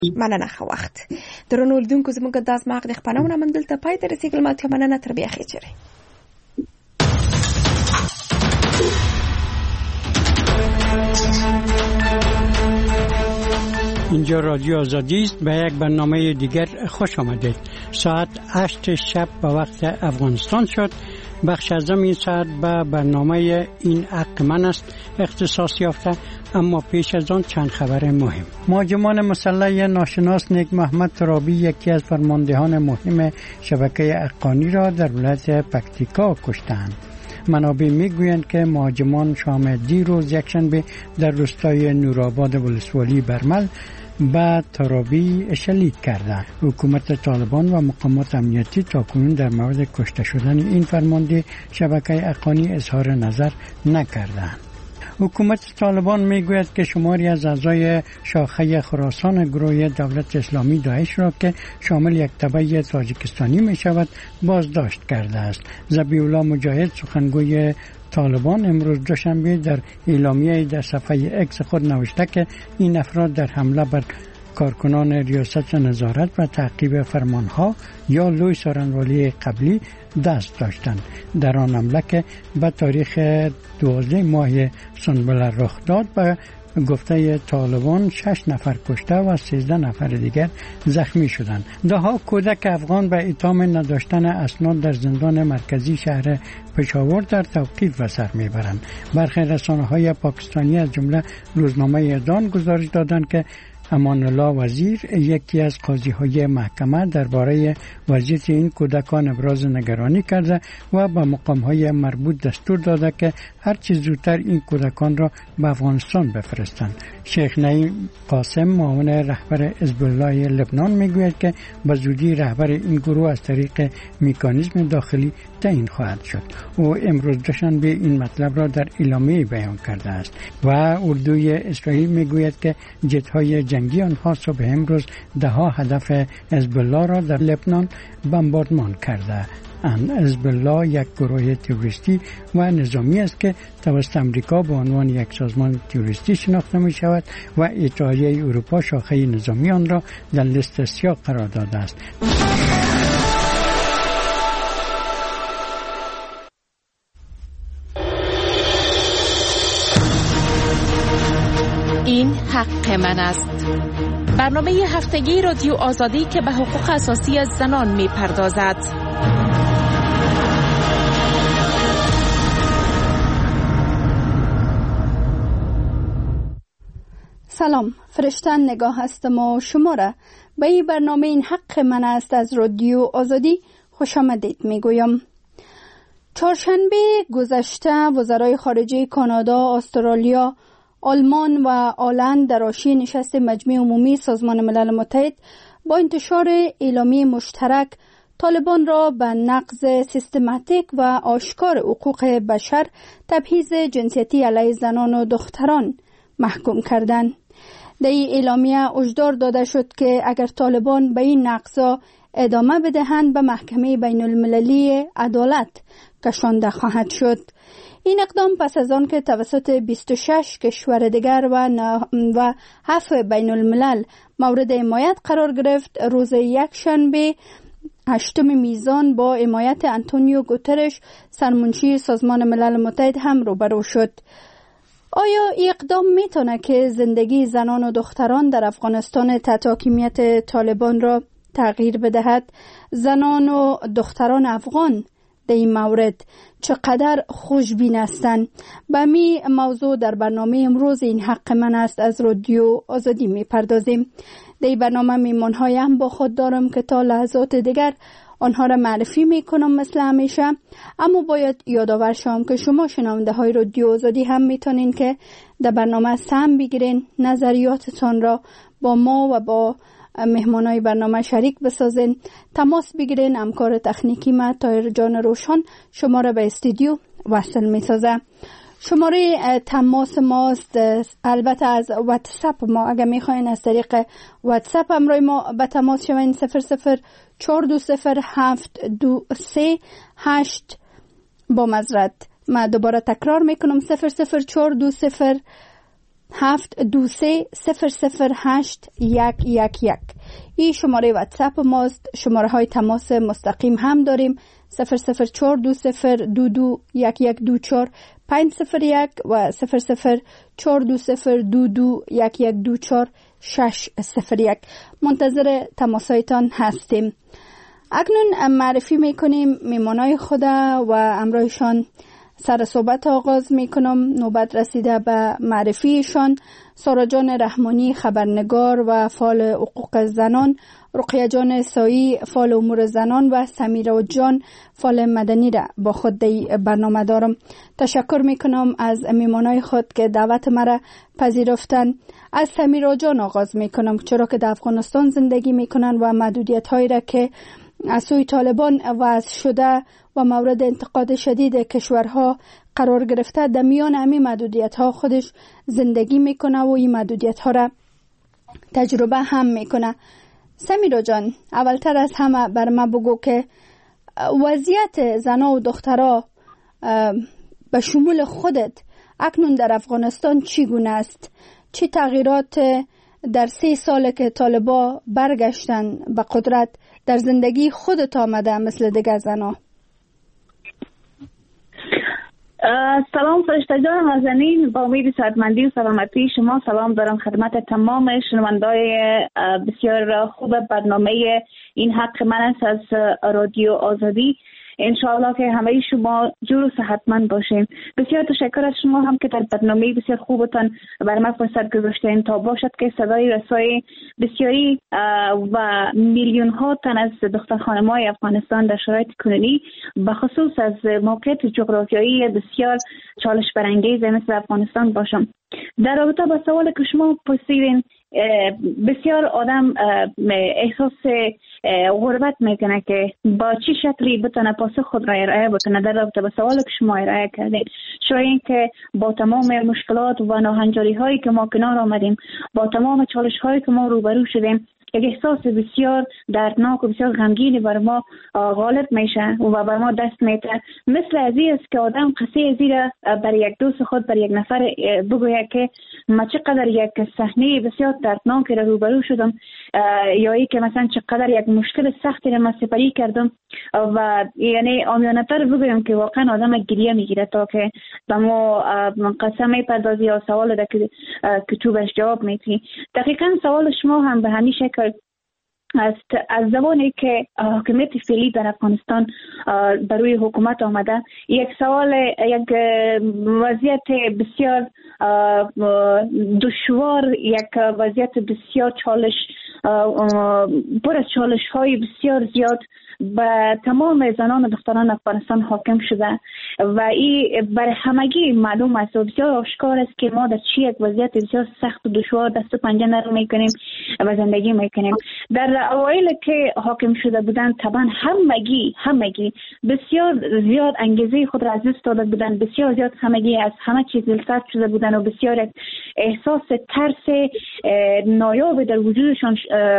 مننه خو وخت درنو لیدونکو زموږ د ازماغ د خبرونه من دلته پای ته رسیدل ما ته مننه تر بیا خېچره. اینجا رادیو آزادی است. به یک برنامه دیگر خوش آمدید. ساعت 8 شب به وقت افغانستان شد. بخش از این ساعت به برنامه این حق من است اختصاص یافته، اما پیش از آن چند خبر مهم. مهاجمان مسلح ناشناس نیک محمد ترابی یکی از فرماندهان مهم شبکه حقانی را در ولایت پکتیکا کشتند. منابع میگویند که مهاجمان شام دیروز یکشنبه در روستای نورآباد ولسوالی برمل به ترابی شلیک کردند. حکومت طالبان و مقامات امنیتی تاکنون در مورد کشته شدن این فرمانده شبکه حقانی اظهار نظر نکردند. حکومت طالبان میگوید که شماری از اعضای شاخه خراسان گروه دولت اسلامی داعش را که شامل یک تبع تاجیکستانی می شود بازداشت کرده است. ذبیح الله مجاهد سخنگوی طالبان امروز دوشنبه در اعلامیه در صفحه اکس خود نوشته که این افراد در حمله بر کارکنان ریاست نظارت و تعقیب فرمانها یا لوی سارنوالی قبلی دست داشتند. در آن حمله که به تاریخ 12 ماه سنبله رخ داد به گفته طالبان 6 نفر کشته و 13 نفر دیگر زخمی شدند. دهها کودک افغان به اتهام نداشتن اسناد در زندان مرکزی شهر پشاور در توقیف به سر میبرند. برخی رسانه‌های پاکستانی از جمله روزنامه دان گزارش دادند که امان الله وزیر یکی از قاضی‌های محکمه درباره وضعیت این کودکان ابراز نگرانی کرده و به مقام‌های مربوط دستور داده که هر چه زودتر این کودکان را به افغانستان بفرستند. شیخ نعیم قاسم معاون رهبر حزب الله لبنان میگوید که به زودی رهبر این گروه از طریق مکانیزم داخلی تعیین خواهد شد. او امروز دوشنبه این مطلب را در اعلامیه بیان کرده است و اردوی اسرائیل میگوید که جت‌های جنگی آنها صبح امروز دهها هدف حزب الله را در لبنان بمباردمان کرده. حزب الله یک گروه تروریستی و نظامی است که توسط امریکا به عنوان یک سازمان تروریستی شناخته می شود و اتحادیه اروپا شاخه نظامی آن را در لیست سیاه قرار داده است. این حق من است. برنامه هفتگی رادیو آزادی که به حقوق اساسی زنان می پردازد. سلام، فرشتن نگاه هستم و شما را به این برنامه این حق من است از رادیو آزادی خوش آمدید می گویم. چهارشنبه گذشته وزرای خارجه کانادا، استرالیا، آلمان و هلند در حاشیه نشست مجمع عمومی سازمان ملل متحد با انتشار اعلامیه مشترک طالبان را به نقض سیستماتیک و آشکار حقوق بشر، تبعیض جنسیتی علیه زنان و دختران محکوم کردند. در این اعلامیه هشدار داده شد که اگر طالبان به این نقضا ادامه بدهند به محکمه بین المللی عدالت کشانده خواهد شد. این اقدام پس از آن که توسط 26 کشور دیگر و 7 بین الملل مورد حمایت قرار گرفت، روز یکشنبه 8 میزان با حمایت انتونیو گوترش سرمنشی سازمان ملل متحد هم روبرو شد. آیا این اقدام میتونه که زندگی زنان و دختران در افغانستان تحت حاکمیت طالبان را تغییر بدهد؟ زنان و دختران افغان در این مورد چقدر خوشبین هستند؟ به می موضوع در برنامه امروز این حق من است از رادیو آزادی میپردازیم. در این برنامه میمان‌های هم با خود دارم که تا لحظات دیگر آنها را معرفی میکنم مثل همیشه، اما باید یادآور شوم که شما شنونده های رادیو آزادی هم میتونین که در برنامه سهم بگیرین، نظریاتتان را با ما و با مهمانای برنامه شریک بسازین، تماس بگیرین. همکار تکنیکی ما طاهر جان روشن شما را به استودیو وصل میسازه. شماره تماس ماست البته از واتساپ ما. اگر میخواین از طریق واتساپ همراه ما به تماس شوین 004207238 با معذرت، من دوباره تکرار میکنم 00420 723-008-111. این شماره واتساپ ماست. شماره های تماس مستقیم هم داریم: 00420221124 501 و 00420221124 منتظر تماسایتان هستیم. اکنون معرفی میکنیم میمانای خود و امرویشان سر صحبت آغاز میکنم. نوبت رسیده به معرفیشان. سارا جان رحمانی، خبرنگار و فعال حقوق زنان، رقیه جان سایی، فعال امور زنان و سمیرا جان، فعال مدنی را با خود برنامه دارم. تشکر میکنم از میمانای خود که دعوت مرا پذیرفتن. از سمیرا جان آغاز میکنم، چرا که در افغانستان زندگی میکنن و محدودیت هایی را که از سوی طالبان وضع شده و مورد انتقاد شدید کشورها قرار گرفته، در میان همین محدودیت ها خودش زندگی میکنه و این محدودیت ها را تجربه هم میکنه. سمیرا جان، اولتر از همه بر ما بگو که وضعیت زنها و دخترها به شمول خودت اکنون در افغانستان چگونه است؟ چه تغییرات در 3 سال که طالبا برگشتن به قدرت در زندگی خودت آمده مثل دیگر زنها؟ سلام فرشته جان نازنین، با امید سعادتمندی و سلامتی شما سلام دارم خدمت تمام شنوندای بسیار خوب برنامه این حق من است از رادیو آزادی. انشاءالله که همه شما جور و صحتمند باشین. بسیار تشکر از شما هم که در برنامه بسیار خوبتان بر من فرصت گذاشتین تا باشد که صدای رسای بسیاری و میلیون ها تن از دختر خانم‌های افغانستان در شرایط کنونی به خصوص از موقعیت جغرافیایی بسیار چالش برانگیز مثل افغانستان باشم. در رابطه با سوال که شما پرسیدین، بسیار آدم احساس غربت میکنه که با چه شکلی بتونه پاسخ خود را ارائه بکنه در رابطه با سوال که شما ارائه کردین. شاید که با تمام مشکلات و ناهنجاری هایی که ما کنار آمدیم، با تمام چالش هایی که ما روبرو شدیم، یک احساس بسیار دردناک و بسیار غمگینی بر ما غالب میشه و بر ما دست میده. مثل ازی است که آدم قصه ازی را بر یک دوست خود، بر یک نفر بگوید که ما چقدر یک صحنه بسیار دردناکی را روبرو شدم، یا ای که مثلا چقدر یک مشکل سختی را ما سپری کردم، و یعنی عامیانه تر بگویم که واقعا آدم گریه میگیره تا که به ما قصه میپردازی یا سوال را که تو بهش جواب میدی. دقیقا سوال شما هم به همین شکل از زمانی که حاکمیت فعلی در افغانستان بر روی حکومت آمده، یک سوال، یک وضعیت بسیار دشوار، یک وضعیت بسیار چالش پر از چالش های بسیار زیاد به تمام زنان و دختران افغانستان حاکم شده و این بر همگی معلوم است و بسیار آشکار است که ما در چی یک وضعیت بسیار سخت و دشوار دست و پنجه نرم میکنیم و زندگی میکنیم. در اوایل که حاکم شده بودن طبعا همگی بسیار زیاد انگیزه خود را از دست داده بودن، بسیار زیاد همگی از همه چیز دلسرد شده بودن و بسیار احساس ترس نایاب در وجودشان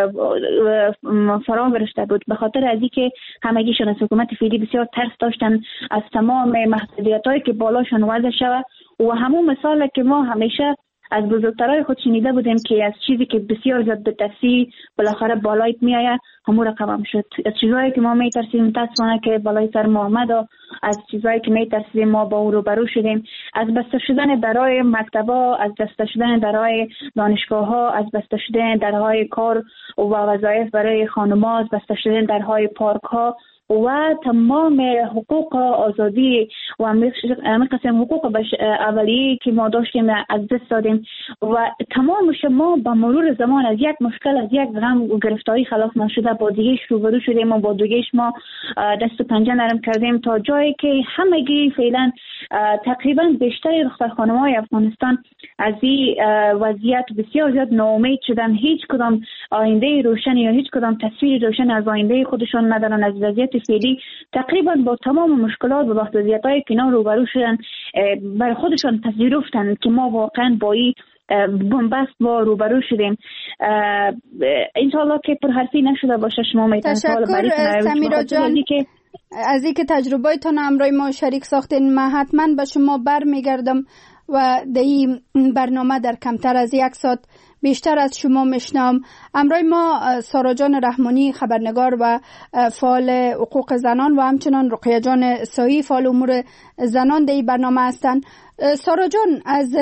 فرا گرفته بود، به خاطر از اینکه همگیشان از حکومت فعلی بسیار ترس داشتن از تمام محدودیت‌هایی که بالاشان وضع شود و همون مثال که ما همیشه از بزرگترای خود شنیده بودیم که از چیزی که بسیار زیاد به ترسی بالاخره بالایت میآید همون رقم شد. از چیزایی که ما میترسیم متاسفانه که بالای سر ما آمد و از چیزایی که میترسیم ما با او روبرو شدیم. از بسته شدن درهای مکتب‌ها، از بسته شدن درهای دانشگاه‌ها، از بسته شدن درهای کار و وظایف برای خانم‌ها، از بسته شدن درهای پارک‌ها و تمام حقوق آزادی و همه قسم حقوق اولیه که ما داشتیم از دست دادیم و تمامش ما با مرور زمان از یک مشکل، از یک غم و گرفتاری خلاص نشده با دیگهش روبرو شدیم و با دیگهش ما دست و پنجه نرم کردیم تا جایی که همگی فعلا تقریبا بیشتر دختر خانم‌های افغانستان از این وضعیت بسیار زیاد ناامید شدن. هیچ کدام آینده روشن یا هیچ کدام تصویر روشن از آینده خودشان ندارن. از وضعیت فعلی تقریبا با تمام مشکلات و محدودیت‌های که روبرو شدن برای خودشان پذیرفتن که ما واقعا با این بنبست با روبرو شدیم. انشاءالله که پرحرفی نشده باشه. شما میتونید تشکر سمیرا جان از اینکه تجربه‌تان همراه ما شریک ساختین. من حتما به شما برمیگردم و در این برنامه در کمتر از 1 ساعت بیشتر از شما میشنم. امروز ما سارا جان رحمانی خبرنگار و فعال حقوق زنان و همچنان رقیه جان سایی فعال امور زنان در این برنامه هستند. سارا جان، از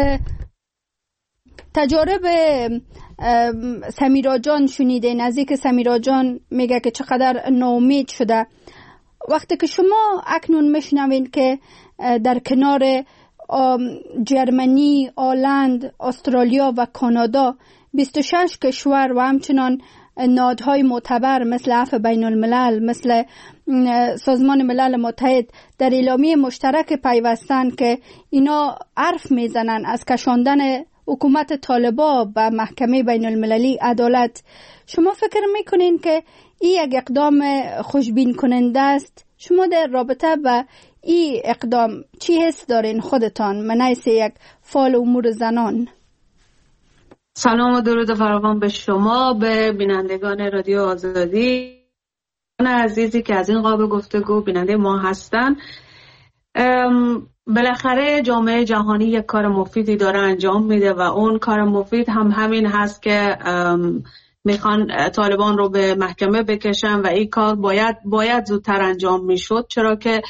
تجارب سمیرا جان شنیده، نزدیک سمیرا جان میگه که چقدر ناامید شده. وقتی که شما اکنون میشنوین که در کنار جرمنی، آلند، استرالیا و کانادا 26 کشور و همچنان نهادهای معتبر مثل عفو بین الملل، مثل سازمان ملل متحد در اعلامیه مشترک پیوستن که اینا حرف میزنن از کشاندن حکومت طالبان به محکمه بین المللی عدالت، شما فکر میکنین که این یک اقدام خوشبین کننده است؟ شما در رابطه با این اقدام چی حس دارین خودتان من حیث یک فعال امور زنان؟ سلام و درود فراوان به شما، به بینندگان رادیو آزادی عزیزی که از این قاب گفتگو بیننده ما هستن. بالاخره جامعه جهانی یک کار مفیدی داره انجام میده و اون کار مفید هم همین هست که میخوان طالبان رو به محکمه بکشن و این کار باید زودتر انجام میشد، چرا که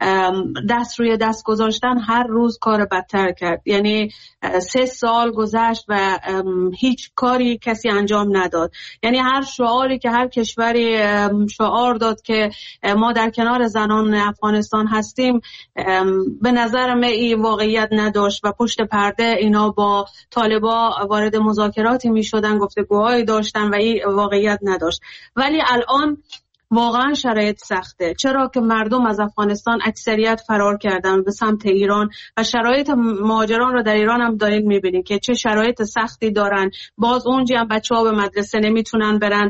دست روی دست گذاشتن هر روز کار بدتر کرد. یعنی 3 سال گذشت و هیچ کاری کسی انجام نداد. یعنی هر شعاری که هر کشوری شعار داد که ما در کنار زنان افغانستان هستیم، به نظر من این واقعیت نداشت و پشت پرده اینا با طالبا وارد مذاکراتی میشدن، گفتگوهایی داشتن و این واقعیت نداشت. ولی الان واقعا شرایط سخته، چرا که مردم از افغانستان اکثریت فرار کردن به سمت ایران و شرایط مهاجران رو در ایران هم دارین میبینید که چه شرایط سختی دارن. باز اونجا هم بچه‌ها به مدرسه نمیتونن برن،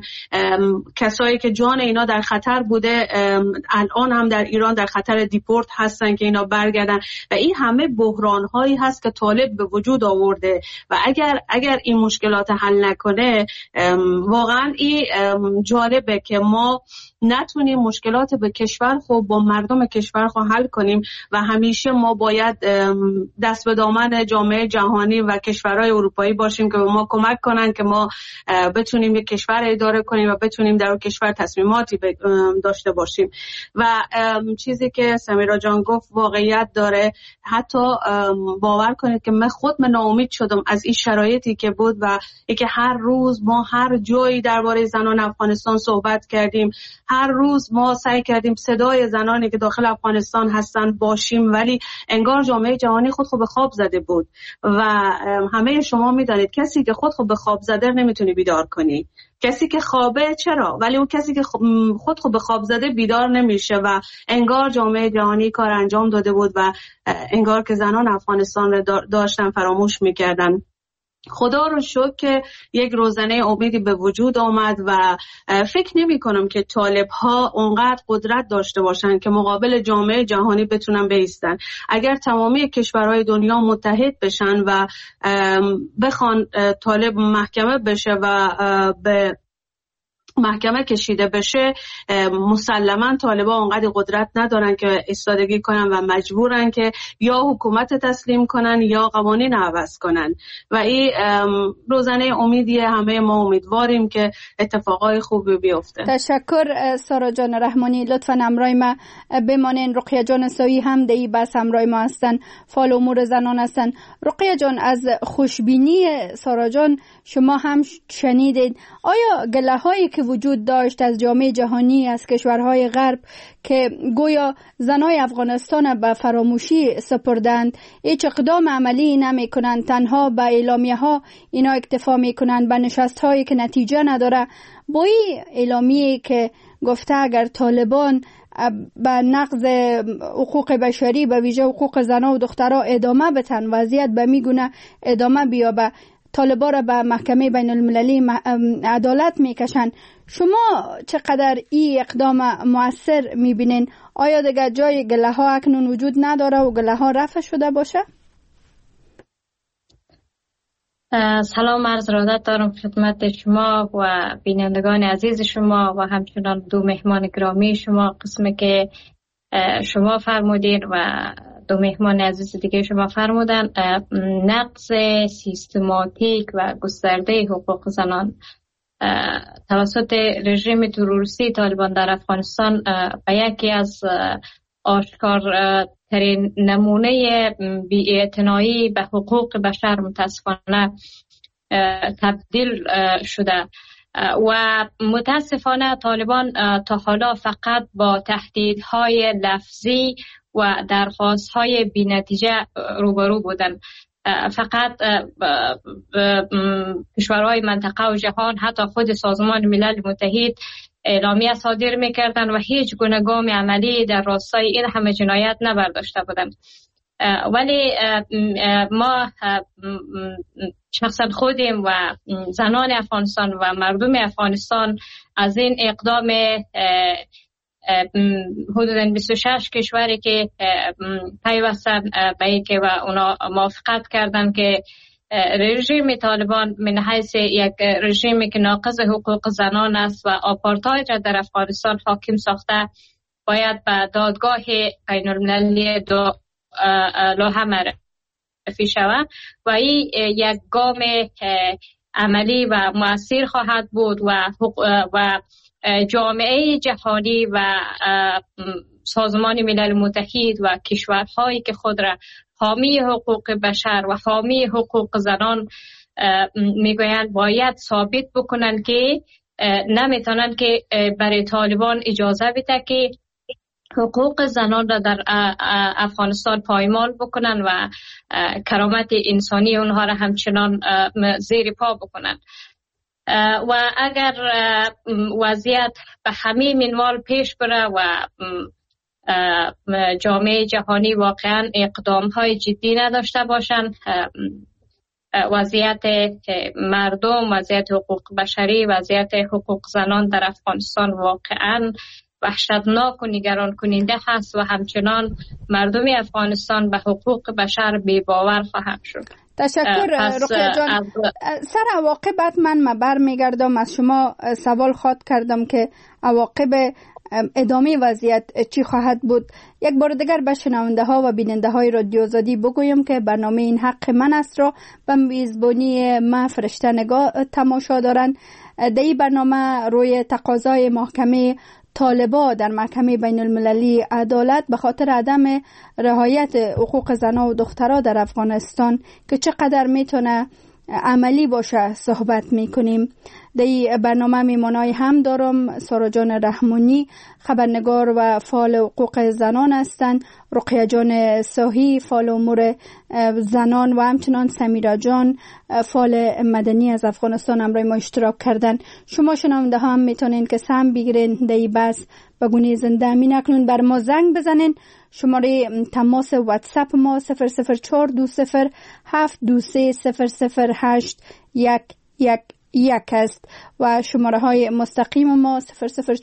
کسایی که جان اینا در خطر بوده الان هم در ایران در خطر دیپورت هستن که اینا برگردن و این همه بحران هایی هست که طالب به وجود آورده و اگر این مشکلات حل نکنه واقعا این جالبه که ما نتونیم مشکلات به کشور خود با مردم کشور خود حل کنیم و همیشه ما باید دست به دامن جامعه جهانی و کشورهای اروپایی باشیم که به ما کمک کنن که ما بتونیم یک کشور اداره کنیم و بتونیم در اون کشور تصمیماتی داشته باشیم. و چیزی که سمیرا جان گفت واقعیت داره. حتی باور کنید که من خود ناامید شدم از این شرایطی که بود و اینکه هر روز ما هر جایی درباره زنان افغانستان صحبت کردیم، هر روز ما سعی کردیم صدای زنانی که داخل افغانستان هستن باشیم، ولی انگار جامعه جهانی خود به خواب زده بود و همه شما میدانید کسی که خود به خواب زده نمیتونی بیدار کنی. کسی که خوابه چرا؟ ولی اون کسی که خود به خواب زده بیدار نمیشه و انگار جامعه جهانی کار انجام داده بود و انگار که زنان افغانستان رو داشتن فراموش میکردن. خدا رو شکر که یک روزنه امیدی به وجود آمد و فکر نمی کنم که طالب ها اونقدر قدرت داشته باشن که مقابل جامعه جهانی بتونن بایستن. اگر تمامی کشورهای دنیا متحد بشن و بخوان طالب محکمه بشه و به محکمه کشیده بشه، مسلما طالبان اونقدر قدرت ندارن که ایستادگی کنن و مجبورن که یا حکومت تسلیم کنن یا قوانین عوض کنن و این روزنه امیدیه. همه ما امیدواریم که اتفاقای خوبی بیفته. تشکر سارا جان رحمانی. لطفاً همراه ما بمانین. رقیه جان سایی هم در این بحث همراه ما هستن، فعال امور زنان هستن. رقیه جان، از خوشبینی سارا جان شما هم شنیدید. آیا گله‌هایی که وجود داشت از جامعه جهانی، از کشورهای غرب که گویا زنای افغانستان به فراموشی سپردند، هیچ اقدام عملی نمی کنند، تنها به اعلامیه ها اینا اکتفا می کنند، به نشست هایی که نتیجه نداره، با این اعلامیه که گفته اگر طالبان به نقض حقوق بشری به ویژه حقوق زنان و دخترها ادامه بتن، وضعیت به میگونه ادامه بیابه، طالبا را به محکمه بین المللی عدالت میکشن. شما چقدر این اقدام مؤثر میبینین؟ آیا دیگر جای گله ها اکنون وجود نداره و گله ها رفع شده باشه؟ سلام عرض ارادت دارم خدمت شما و بینندگان عزیز شما و همچنان 2 مهمان گرامی شما. قسمی که شما فرمودین و دو مهمان عزیز دیگه شما فرمودن، نقض سیستماتیک و گسترده حقوق زنان توسط رژیم تروریستی طالبان در افغانستان به یکی از آشکارترین نمونه بی‌اعتنایی به حقوق بشر متاسفانه تبدیل شده و متاسفانه طالبان تا حالا فقط با تهدیدهای لفظی و درخواستهای بی‌نتیجه روبرو بودند. فقط کشورهای منطقه و جهان، حتی خود سازمان ملل متحد اعلامیه صادر می‌کردند و هیچ گونه گام عملی در راستای این همه جنایت نبرداشته بودند. ولی ما شخصا خودیم و زنان افغانستان و مردم افغانستان از این اقدام حدوداً 26 کشوری که پیوستن به اینکه و اونا موافقت کردن که رژیم طالبان من حیث یک رژیمی که ناقض حقوق زنان است و آپارتاید را در افغانستان حاکم ساخته باید به دادگاه بین المللی لوحه معرفی شود و این یک گام عملی و مؤثر خواهد بود و جامعه جهانی و سازمان ملل متحد و کشورهایی که خود را حامی حقوق بشر و حامی حقوق زنان میگویند باید ثابت بکنند که نمیتونن که برای طالبان اجازه بده که حقوق زنان را در افغانستان پایمال بکنن و کرامت انسانی اونها را همچنان زیر پا بکنن. و اگر وضعیت به همین منوال پیش بره و جامعه جهانی واقعا اقدام های جدی نداشته باشن، وضعیت مردم، وضعیت حقوق بشری، وضعیت حقوق زنان در افغانستان واقعا وحشتناک و نگران کننده هست و همچنان مردم افغانستان به حقوق بشر بی‌باور خواهند شد. تشکر رقیه جان. سر عواقب من برمیگردم، از شما سوال خواد کردم که عواقب ادامه وضعیت چی خواهد بود. یک بار دیگر به شنونده ها و بیننده های رادیو آزادی بگویم که برنامه این حق من است را به میزبانی من فرشته نگاه تماشا دارند. در این برنامه روی تقاضای محکمه طالبان در محکمه بین المللی عدالت به خاطر عدم رعایت حقوق زنان و دخترها در افغانستان که چقدر میتونه عملی باشه صحبت میکنیم. در این برنامه میمانای هم دارم سارا جان رحمانی، خبرنگار و فعال حقوق زنان هستند، رقیه جان ساهی، فعال امور زنان و همچنان سمیرا جان، فعال مدنی از افغانستان همراه ما اشتراک کردن. شما شنونده ها هم میتونین که سهم بگیرین در این بحث به گونه زنده. همین اکنون بر ما زنگ بزنین. شماره تماس واتساپ ما 0042072300811 است و شماره های مستقیم ما 00420221124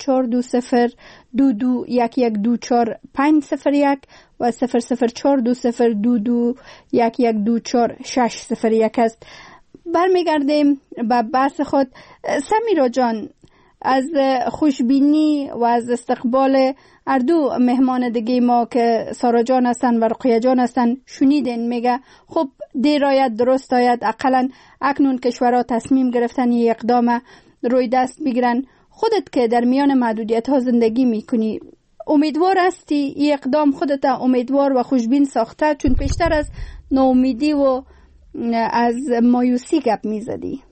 501 و 00420221124 601 است. برمیگردیم به بحث خود. سمیرا جان، از خوشبینی و از استقبال هر دو مهمان دیگه ما که سارا جان هستن و رقیه جان هستن شنیدین، میگه خب دیر آید درست آید، اقلا اکنون کشورها تصمیم گرفتن یک اقدام روی دست بگیرن. خودت که در میان محدودیت ها زندگی میکنی، امیدوار هستی این اقدام خودت امیدوار و خوشبین ساخته؟ چون پیشتر از ناامیدی و از مایوسی گپ میزدی.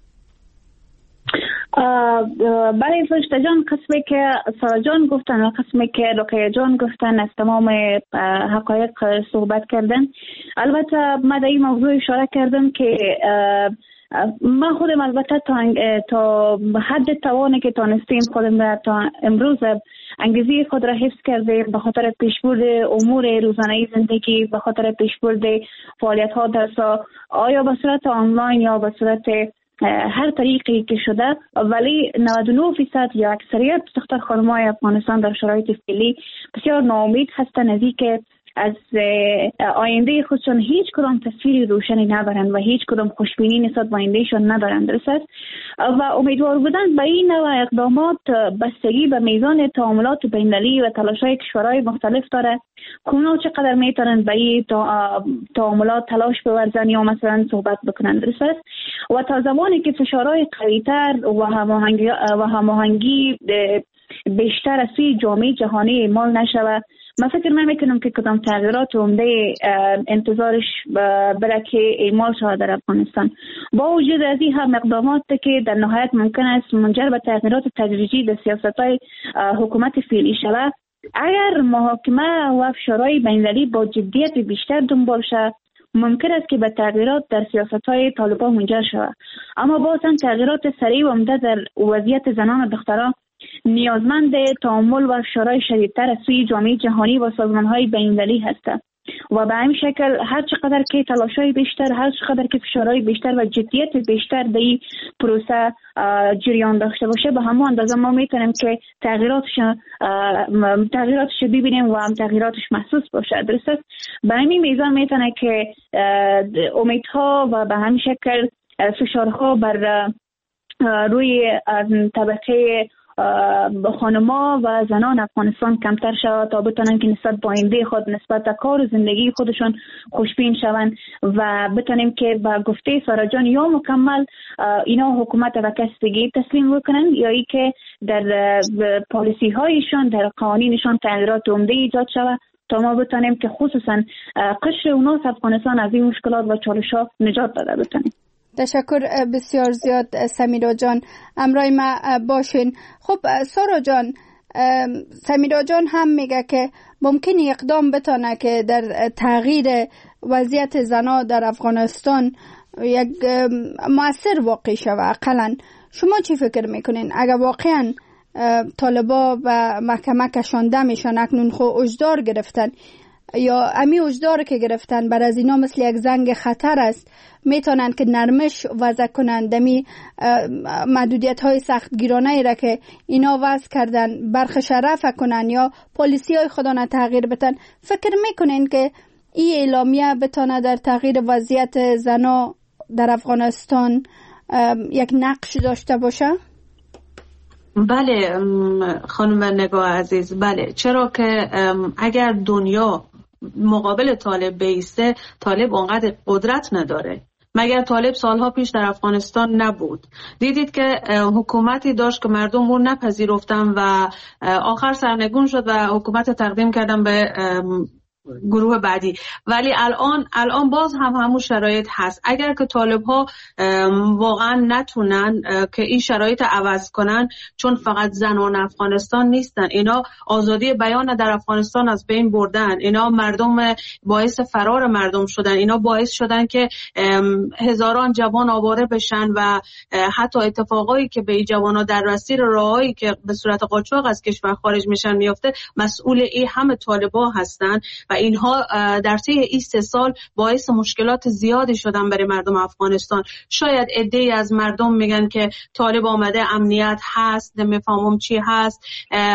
برای فرشته جان، قسمی که سارا جان گفتن و قسمی که رقیه جان گفتن از تمام حقایق صحبت کردن. البته من در این موضوع اشاره کردم که من خودم البته تا حد توانی که تانستیم خودم تا امروز انگیزه خود را حفظ کردیم به خاطر پیشبرد امور روزانه زندگی، به خاطر پیشبرد فعالیت ها درسا، آیا به صورت آنلاین یا به صورت هر طریقی که شده. ولی 99% یا اکثریت دختر خانم‌های افغانستان در شرایط فعلی بسیار ناامید هستند از اینکه از آینده خودشان هیچ کدام تصویر روشنی ندارند و هیچ کدام خوشبینی نسبت به آیندهشان ندارند. درست است و امیدوار بودن به این نوع اقدامات بستگی به میزان تعاملات بین‌المللی و تلاش‌های کشورهای مختلف داره که اونا چقدر میتونن به این تعاملات تلاش بورزن یا مثلا صحبت بکنن. درست است و تا زمانی که فشارهای قوی‌تر و هماهنگی بیشتر از سوی جامعه جهانی اعمال نشود، من فکر نمیکنم که کدام تغییرات عمده انتظارش بره که اعمال شود در افغانستان. با وجود از این هم اقدامات که در نهایت ممکن است منجر به تغییرات تدریجی در سیاست‌های حکومت فعلی شود، اگر محاکمه و فشارهای بین‌المللی با جدیت بیشتر دنبال شود ممکن است که به تغییرات در سیاست‌های طالبان منجر شود. اما باز هم تغییرات سریع و عمده در وضعیت زنان و دختران نیازمند تعامل و فشارهای شدیدتر از سوی جامعه جهانی و سازمان‌های بین‌المللی هستند و به همین شکل هر چقدر که تلاش‌های بیشتر، هر چقدر که فشارهای بیشتر و جدیت بیشتر در این پروسه جریان داشته باشه، به همون اندازه ما میتونیم که تغییراتش ببینیم و هم تغییراتش محسوس باشه. درست است؟ به همین میزان میتونه که امیدها و به همین شکل فشارها بر روی طبقه خانما و زنان افغانستان کمتر شود تا بتونن که نسبت به آینده خود، نسبت به کار و زندگی خودشون خوشبین شوند و بتونیم که با گفته سارا جان یا مکمل اینا حکومت و کس دیگه تسلیم بکنن یا ای که در پالیسی هایشان، در قوانینشان تغییرات عمده ایجاد شود تا ما بتونیم که خصوصا قشر اوناس افغانستان از این مشکلات و چالش ها نجات داده بتونیم. تشکر بسیار زیاد سمیرا جان، همراه ما باشین. خب سارا جان، سمیرا جان هم میگه که ممکن اقدام بتونه که در تغییر وضعیت زنا در افغانستان یک مؤثر واقع شود. اقلا شما چی فکر میکنین؟ اگر واقعا طالبا و محکمه کشانده میشن، اکنون خو اجدار گرفتن یا امی اجدار که گرفتن بر از اینا مثل یک زنگ خطر است، میتونن که نرمش وضع کنن دمی محدودیت های سخت گیرانه ای را که اینا وضع کردن برخش رفع کنن یا پالیسی های خودانه تغییر بتن. فکر میکنین که این اعلامیه بتونه در تغییر وضعیت زنا در افغانستان یک نقش داشته باشه؟ بله خانم نگاه عزیز، بله، چرا که اگر دنیا مقابل طالب بیسته، طالب اونقدر قدرت نداره. مگر طالب سالها پیش در افغانستان نبود؟ دیدید که حکومتی داشت که مردم اون نپذیرفتن و آخر سرنگون شد و حکومت تقدیم کردن به گروه بعدی. ولی الان باز هم همون شرایط هست. اگر که طالب ها واقعا نتونن که این شرایط عوض کنن، چون فقط زنان افغانستان نیستن، اینا آزادی بیان در افغانستان از بین بردن، اینا مردم باعث فرار مردم شدن، اینا باعث شدن که هزاران جوان آواره بشن و حتی اتفاقایی که به این جوانا در مسیر راهایی که به صورت قاچاق از کشور خارج میشن میفته، مسئول این همه طالبا هستن و اینها در طی این 3 سال باعث مشکلات زیادی شدن برای مردم افغانستان. شاید عده‌ای از مردم میگن که طالب آمده، امنیت هست، نمیفهمم چی هست،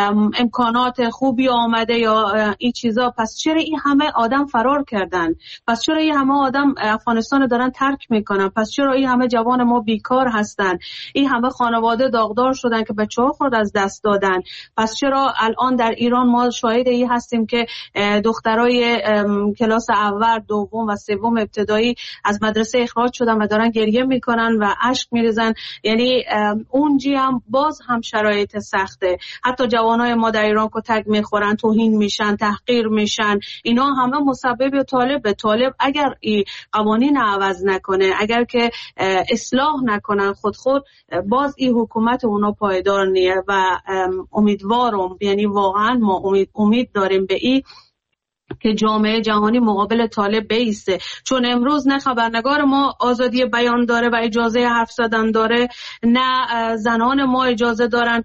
امکانات خوبی آمده یا این چیزا، پس چرا این همه آدم فرار کردن؟ پس چرا این همه آدم افغانستان دارن ترک میکنن؟ پس چرا این همه جوان ما بیکار هستن؟ این همه خانواده داغدار شدن که بچه‌ها خود از دست دادن؟ پس چرا الان در ایران ما شاهد این هستیم که دخترای کلاس اول، دوم و سوم ابتدایی از مدرسه اخراج شدن و دارن گریه میکنن و اشک میریزن؟ یعنی اونجی هم باز هم شرایط سخته. حتی جوانای ما در ایران کتک میخورن، توهین میشن، تحقیر میشن. اینا همه مسبب طالب اگر این قوانین عوض نکنه، اگر که اصلاح نکنن خود باز این حکومت اونا پایدار نیه و امیدوارم، یعنی واقعا ما امید داریم به این که جامعه جهانی مقابل طالب بیسته. چون امروز نه خبرنگار ما آزادی بیان داره و اجازه حرف زدن داره، نه زنان ما اجازه دارن.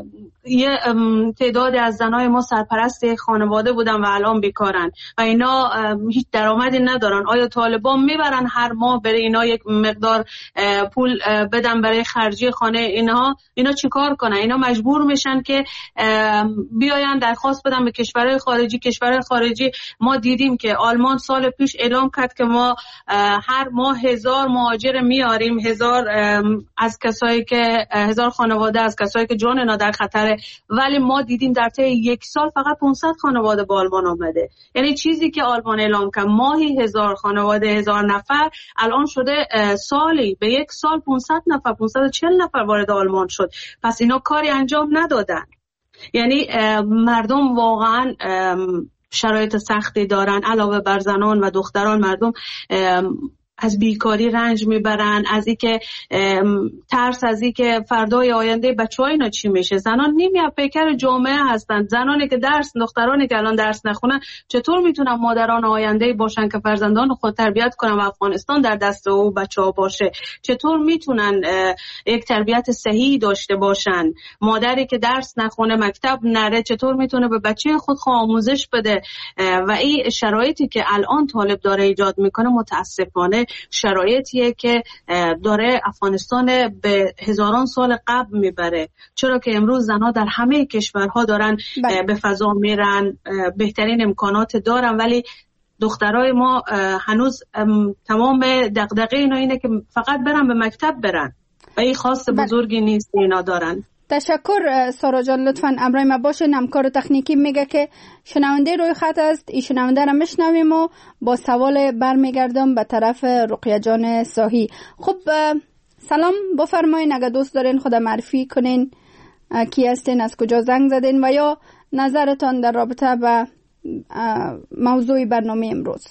یه تعداد از زنای ما سرپرست خانواده بودن و الان بیکارن و اینا هیچ درآمدی ندارن. آیا طالبان میبرن هر ماه برای اینا یک مقدار پول بدن برای خرجی خانه اینا چیکار کنن؟ اینا مجبور میشن که بیاین درخواست بدن به کشورهای خارجی ولی ما دیدیم که آلمان سال پیش اعلام کرد که ما هر ماه 1000 مهاجر میاریم، 1000 از کسایی که 1000 خانواده از کسایی که جان اینا در خطره، ولی ما دیدیم در طی یک سال فقط 500 خانواده به آلمان آمده. یعنی چیزی که آلمان اعلام کرد ماهی 1000 خانواده 1000 نفر، الان شده سالی به یک سال 500 نفر 540 نفر وارد آلمان شد. پس اینا کاری انجام ندادن. یعنی مردم واقعا شرایط سختی دارن، علاوه بر زنان و دختران مردم از بیکاری رنج میبرن، از اینکه ترس از اینکه فردای آینده بچه‌ها اینا چی میشه. زنان نیمی پیکر جامعه هستند. زنانی که دخترانی که الان درس نخونن چطور میتونن مادران آینده باشن که فرزندان خود تربیت کنن و افغانستان در دست او بچه‌ها باشه؟ چطور میتونن یک تربیت صحیح داشته باشن؟ مادری که درس نخونه مکتب نره چطور میتونه به بچه خود آموزش بده؟ و این شرایطی که الان طالب داره ایجاد میکنه متاسفانه شرایطیه که داره افغانستان به هزاران سال قبل میبره. چرا که امروز زنها در همه کشورها دارن به فضا میرن، بهترین امکانات دارن، ولی دخترای ما هنوز تمام دغدغه اینا اینه که فقط برن به مکتب برن و این خواست بزرگی نیست اینا دارن. تشکر سارا جان. لطفاً امرای ما باشین. همکار تکنیکی میگه که شنونده روی خط است، این شنونده را میشنویم و با سوال برمیگردم به طرف رقیه جان ساهی. خب سلام، بفرمایین. اگه دوست دارین خود معرفی کنین، کی هستین، از کجا زنگ زدین و یا نظرتان در رابطه با موضوع برنامه امروز.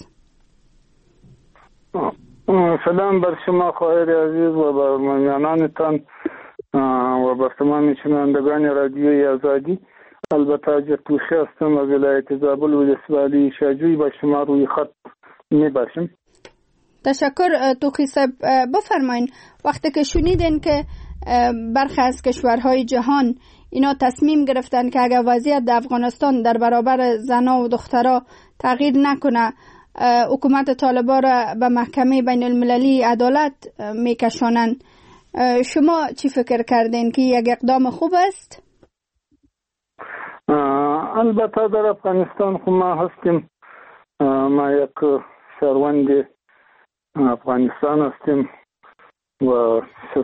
سلام بر شما خواهر عزیز و بر مهمانانتان و بر تمام شنوندگان رادیوی آزادی. البته جتوخی هستم از ولایت زابل و ولسوالی شاجوی با شما روی خط میباشم. تشکر توخی صاحب. بفرمایین، وقتی که شنیدین که برخی از کشورهای جهان اینا تصمیم گرفتن که اگر وضعیت در افغانستان در برابر زنها و دخترها تغییر نکنه، حکومت طالبان را به محکمه بین المللی عدالت میکشانن، شما چی فکر کردین که یک اقدام خوب است؟ البته در افغانستان خو ما هستیم، ما یک شهروند افغانستان هستیم و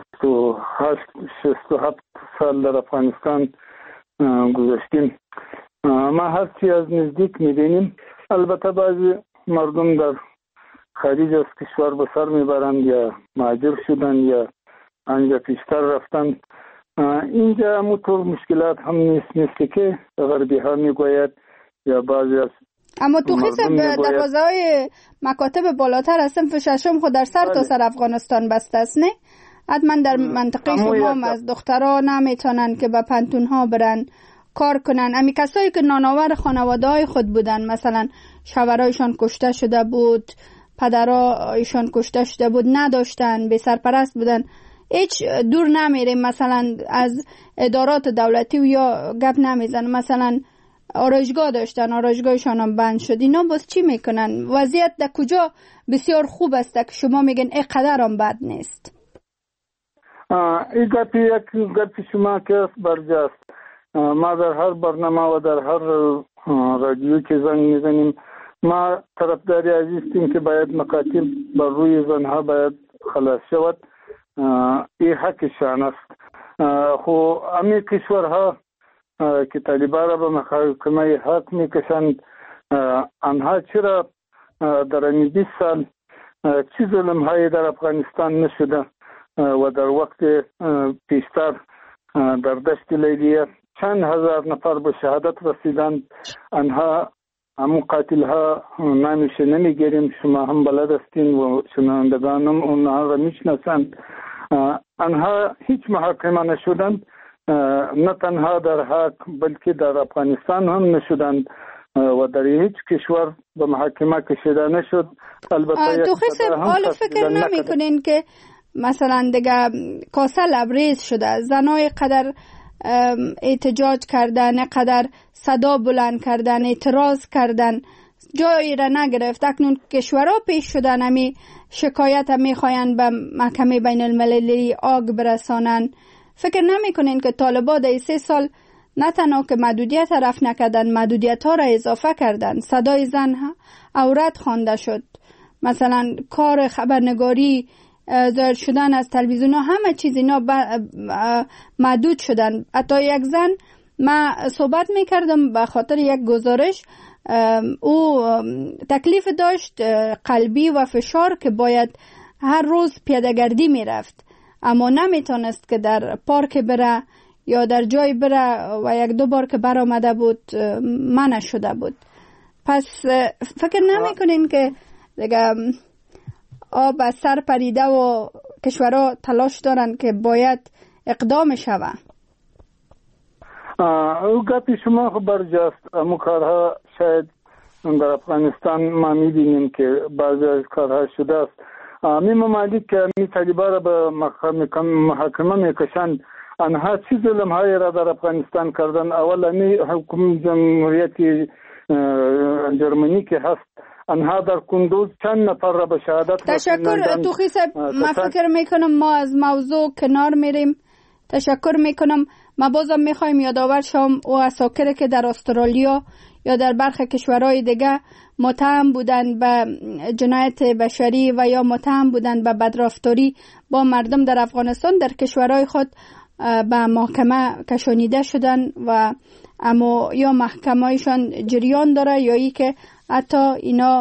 67 سال در افغانستان گذاشتیم. ما هر چی از نزدیک میبینیم. البته بعضی مردم در خارج از کشور به سر میبرند یا مهاجر شدن یا آنجا پیشتر رفتن. اینجا همونطور مشکلات هم نیست مثل که غربی ها میگوید یا بعضی از اما تو خیلی دروازه های مکاتب بالاتر از صنف ششم خود در سر تا سر افغانستان بسته است، نه؟ حتما در منطقه شما هم از دخترها نمیتونن که به پنتون ها برن کار کنن. امی کسایی که نانآور خانواده های خود بودن، مثلا شوهرایشان کشته شده بود، پدرایشان کشته شده بود، نداشتن، به سرپرست بودن، هیچ دور نمیریم مثلا از ادارات دولتی و یا گپ نمیزن، مثلا آرایشگاه داشتن، آرایشگاهشان هم بند شد. اینا باز چی میکنن؟ وضعیت در کجا بسیار خوب است که شما میگن اینقدر هم بد نیست؟ این گپی یک گپی شما که برجاست. ما در هر برنامه و در هر رادیو که زنگ میزنیم ما طرفداری عزیزیم که باید مکاتب بر روی زنها باید خلاص شود. این حقشان است. خو امی کشورها که طالبان را به محکمه حق میکشند، آنها چرا در این 20 سال چه ظلم هایی در افغانستان نشده و در وقت پیشتر در دشت لیلیه چند هزار نفر به شهادت رسیدند. آنها همون قاتل ها نامیشه نمیگیریم، شما هم بلد هستین و شنوندگانم اونها را میشناسند. آنها هیچ محاکمه نشدند، نه تنها در حق بلکه در افغانستان هم نشدند و در هیچ کشور به محاکمه کشیده نشد. البته تو خیلی حالا فکر نمی کنین که مثلا دیگه کاسه لبریز شده، زنای قدر احتجاج کردن، قدر صدا بلند کردن، اعتراض کردن، جایی را نگرفت. اکنون کشورها پیش شدن همی شکایت هم میخواین به محکمه بین المللی آگ برسانن. فکر نمی کنین که طالبان در 3 سال نه تنها که محدودیت رفع نکردن، محدودیت ها را اضافه کردن. صدای زن عورت خوانده شد. مثلا کار خبرنگاری، ظاهر شدن از تلویزیون ها، همه چیز اینا محدود شدن. حتی یک زن، من صحبت میکردم به خاطر یک گزارش، او تکلیف داشت قلبی و فشار که باید هر روز پیاده‌گردی میرفت، اما نمیتونست که در پارک بره یا در جای بره و یک دو بار که برآمده بود منع شده بود. پس فکر نمیکنین که دیگه آب از سر پریده و کشورها تلاش دارن که باید اقدام شوه؟ او گپی شما خب برجاست. امو کارها شاید در افغانستان ما میبینیم که بعضی از کارها شده است. می ممالک که می طالبان را به محاکمه میکشند، آنها چه ظلم هایی را در افغانستان کردن؟ اولا حکومت جمهوریت جرمنی که هست، آنها در کندوز چند نفر را به شهادت تشکر توخی صاحب. من فکر میکنم ما از موضوع کنار میریم. تشکر میکنم. ما بازم میخوایم یادآور شم او اساکر که در استرالیا یا در برخی کشورهای دیگه متهم بودند به جنایت بشری و یا متهم بودند به بدرفتاری با مردم در افغانستان، در کشورهای خود به محکمه کشانیده شدن و اما یا محکمه‌ایشان جریان داره یا ای که حتی اینا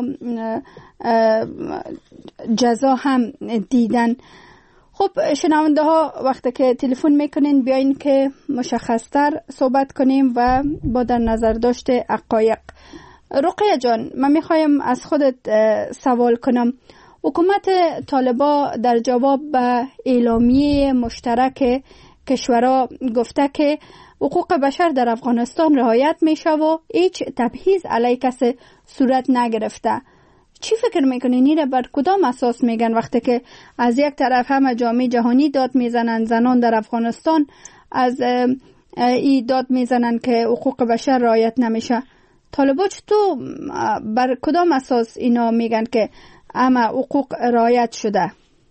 جزا هم دیدن. خب شنونده ها، وقتی که تلفن میکنین بیاین که مشخصتر صحبت کنیم و با در نظر داشته حقایق. رقیه جان، من میخوایم از خودت سوال کنم. حکومت طالبان در جواب به اعلامیه مشترک کشورها گفته که حقوق بشر در افغانستان رعایت میشه و هیچ تبعیض علیه کسی صورت نگرفته. چی فکر میکنین اینه بر کدام اساس میگن وقتی که از یک طرف همه جامعه جهانی داد میزنن زنان در افغانستان، از ای داد میزنن که حقوق بشر رعایت نمیشه؟ طالبان چطور بر کدام اساس اینا میگن که همه حقوق رعایت شده؟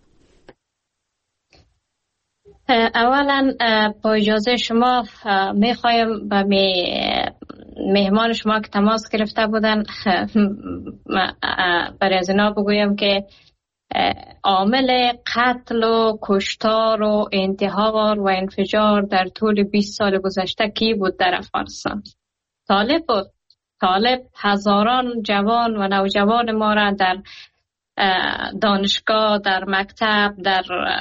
اولا با اجازه شما میخوایم به مهمان شما که تماس گرفته بودن برای از اینا بگویم که عامل قتل و کشتار و انتحار و انفجار در طول 20 سال گذشته کی بود در افغانستان؟ طالب بود. طالب هزاران جوان و نوجوان ما را در دانشگاه، در مکتب، در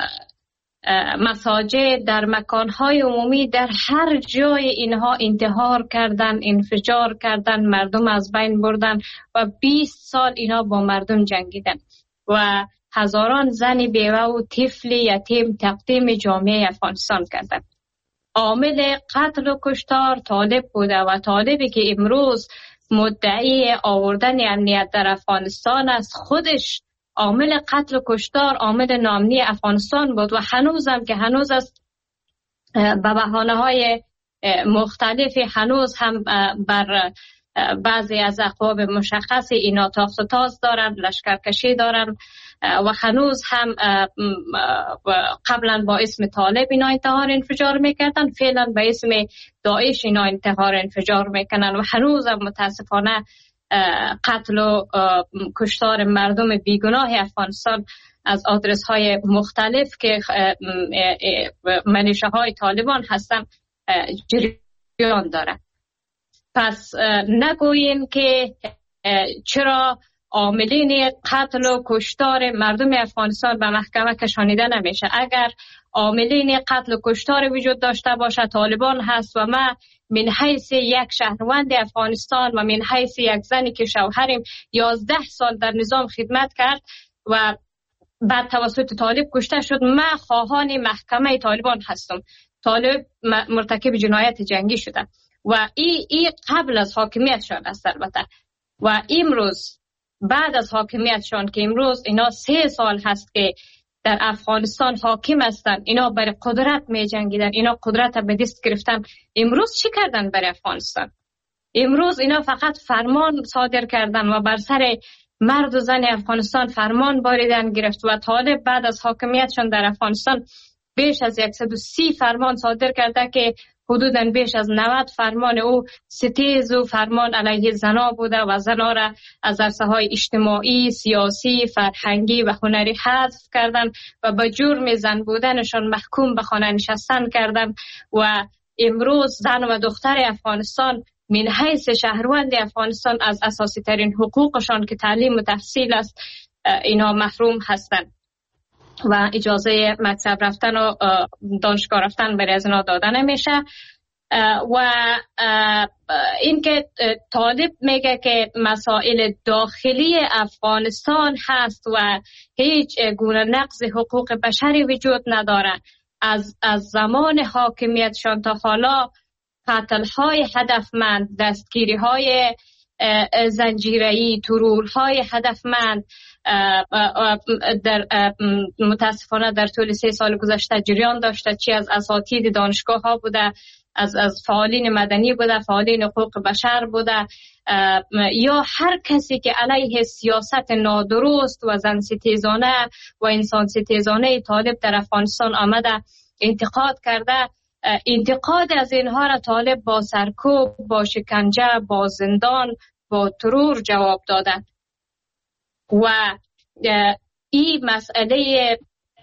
مساجد، در مکانهای عمومی، در هر جای اینها انتحار کردن، انفجار کردن، مردم از بین بردن و 20 سال اینا با مردم جنگیدن و هزاران زن بیوه و طفل یتیم تقدیم جامعه افغانستان کردن. عامل قتل و کشتار طالب بوده و طالبی که امروز مدعی آوردن امنیت در افغانستان است، خودش عامل قتل و کشتار، عامل ناامنی افغانستان بود و هنوزم که هنوز است به بهانه‌های مختلفی هنوز هم بر بعضی از اقوام مشخص اینا تاخت و تاز دارن، لشکرکشی دارن و هنوز هم قبلا با اسم طالب اینا انتحار انفجار میکردن، فعلا به اسم داعش اینا انتحار انفجار میکنن و هنوز هم متاسفانه قتل و کشتار مردم بیگناه افغانستان از آدرس های مختلف که منشه های طالبان هستن جریان داره. پس نگوییم که چرا عاملین قتل و کشتار مردم افغانستان به محکمه کشانیده نمیشه. اگر عاملین قتل و کشتار وجود داشته باشه طالبان هست و ما من حیث یک شهروند افغانستان و من حیث یک زنی که شوهریم 11 سال در نظام خدمت کرد و بعد توسط طالب کشته شد، من خواهان محکمه طالبان هستم. طالب مرتکب جنایت جنگی شده و این قبل از حاکمیتشان است البته و امروز بعد از حاکمیتشان که امروز اینا 3 سال هست که در افغانستان حاکم هستن، اینا برای قدرت می جنگیدن، اینا قدرت به دست گرفتن. امروز چی کردن برای افغانستان؟ امروز اینا فقط فرمان صادر کردن و بر سر مرد و زن افغانستان فرمان باریدن گرفت و طالب بعد از حاکمیتشان در افغانستان بیش از 130 فرمان صادر کرده که حدوداً بیش از 90 فرمان او ستیز و فرمان علیه زنا بوده و زنا را از عرصه‌های اجتماعی، سیاسی، فرهنگی و هنری حذف کردن و به جرم زن بودنشان محکوم به خانه نشستن کردن و امروز زن و دختر افغانستان من حیث شهروند افغانستان از اساسی ترین حقوقشان که تعلیم و تحصیل است اینا محروم هستند و اجازه مکتب رفتن و دانشگاه رفتن برای از اینا داده نمیشه. و اینکه طالب میگه که مسائل داخلی افغانستان هست و هیچ گونه نقض حقوق بشری وجود نداره. از زمان حاکمیتشان تا حالا قتل‌های هدفمند، دستگیری‌های زنجیره‌ای، ترورهای هدفمند متاسفانه در طول 3 سال گذشته جریان داشته، چی از اساتید دانشگاه ها بوده، از فعالین مدنی بوده، فعالین حقوق بشر بوده، یا هر کسی که علیه سیاست نادرست و زن ستیزانه و انسان ستیزانه طالب در افغانستان آمده انتقاد کرده. انتقاد از اینها را طالب با سرکوب، با شکنجه، با زندان، با ترور جواب داده و این مسئله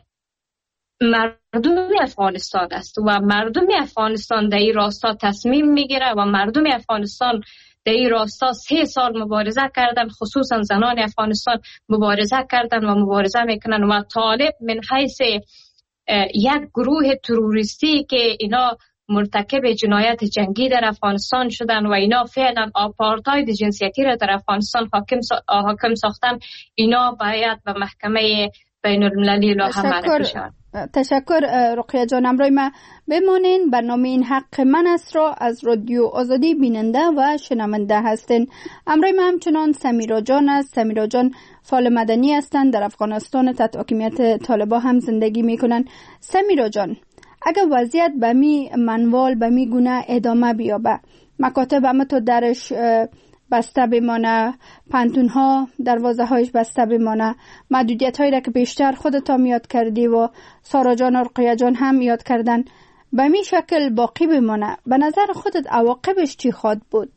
مردم افغانستان است و مردم افغانستان در این راستا تصمیم میگیره و مردم افغانستان در این راستا 3 سال مبارزه کردن، خصوصا زنان افغانستان مبارزه کردن و مبارزه میکنن و طالب من حیث یک گروه تروریستی که اینا مرتکب جنایت جنگی در افغانستان شدن و اینا فعلا آپارتاید جنسیتی را در افغانستان حاکم ساختن، اینا باید به محکمه بین المللی لاها معرفی شود. تشکر رقیه جان. امروی ما بمانین. برنامه این حق من است را از رادیو آزادی بیننده و شنونده هستین. امروی ما همچنان سمیرا جان است. سمیرا جان فعال مدنی هستند، در افغانستان تحت حاکمیت طالبا هم زندگی میکنن. سمیرا جان، اگر وضعیت به می منوال به می گونه ادامه بیابه، مکاتب همه تو درش بسته بمانه، پانتون ها دروازه هایش بسته بمانه، محدودیت هایی را که بیشتر خودت هم یاد کردی و سارا جان و رقیه جان هم یاد کردن به می شکل باقی بمانه، به نظر خودت عواقبش چی خواهد بود؟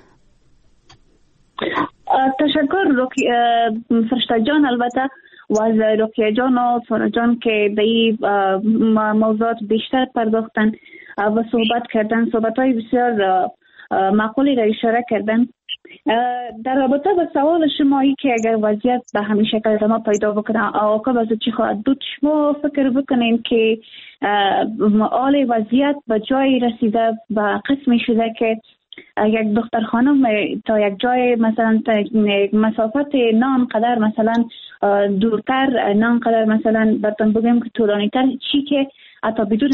تشکر فرشته جان. البته و از رقیه جان و سارا جان که به این موضوعات بیشتر پرداختن و صحبت کردن، صحبت های بسیار معقولی را اشاره کردن. در رابطه با سوال شمایی که اگر وضعیت به همین شکل ادامه پیدا بکنه عواقب از چی خواهد بود، شما فکر بکنین که آل وضعیت به جایی رسیده به قسمی شده که یک دختر خانم تا یک جای مثلا مسافت نان قدر مثلا دورتر، نان قدر مثلا براتون بگم که طولانی تر، چی که حتی بدون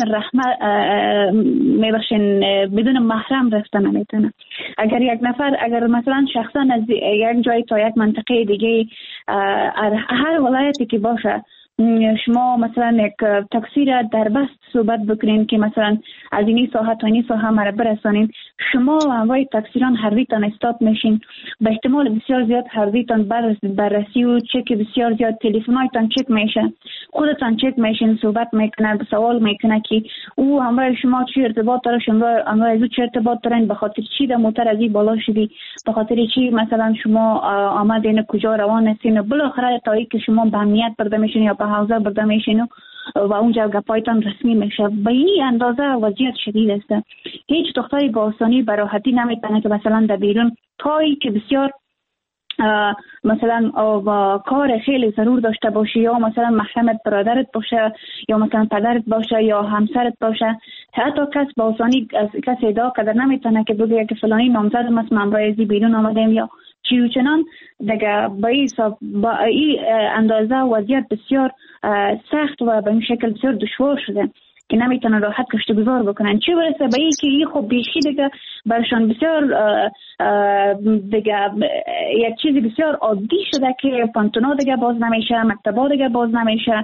بدون محرم رفتن نمیتونه. اگر یک نفر اگر مثلا شخصا از یک جای تا یک منطقه دیگه هر ولایتی که باشه، شما مثلا یک تاکسی را در بست صحبت بکنین که مثلا از این ساحه تا این ساحه مرا برسانین، شما و همراه تاکسیران هر دویتان استاپ میشین، به احتمال بسیار زیاد هر دویتان بررسی و چک بسیار زیاد، تلفن‌هایتان چک میشه، خودتان چک میشین، صحبت میکنه، سوال میکنه که او همراه شما چی ارتباط داره، شما همراه از او چی ارتباط دارین، به خاطر چی در موتر از این بالا شدی، به خاطر چی مثلا شما آمدین کجا روان هستین، بالاخره تا اینکه شما به امنیت برده میشین یا به حوزه برده میشین و اونجا گپایتان رسمی میشه. به این اندازه وضعیت شدید است. هیچ دختری با آسانی به راحتی نمیتونه که مثلا در بیرون تایی که بسیار مثلا کار خیلی ضرور داشته باشه، یا مثلا محرمت برادرت باشه، یا مثلا پدرت باشه، یا همسرت باشه، حتی کس با آسانی از کس ادعا کردن نمیتونه که بگه که فلانی نامزدم است، من برای بیرون آمدم یا چی و چنان. دیگه با این اندازه وضعیت بسیار سخت و به این شکل بسیار دشوار شده که نمیتونن راحت کشته گذار بکنن، چه برسه به این که این خب بیشی دیگه برشان بسیار دیگه یک چیزی بسیار عادی شده که پانتونا دیگه باز نمیشه، مکتبا دیگه باز نمیشه،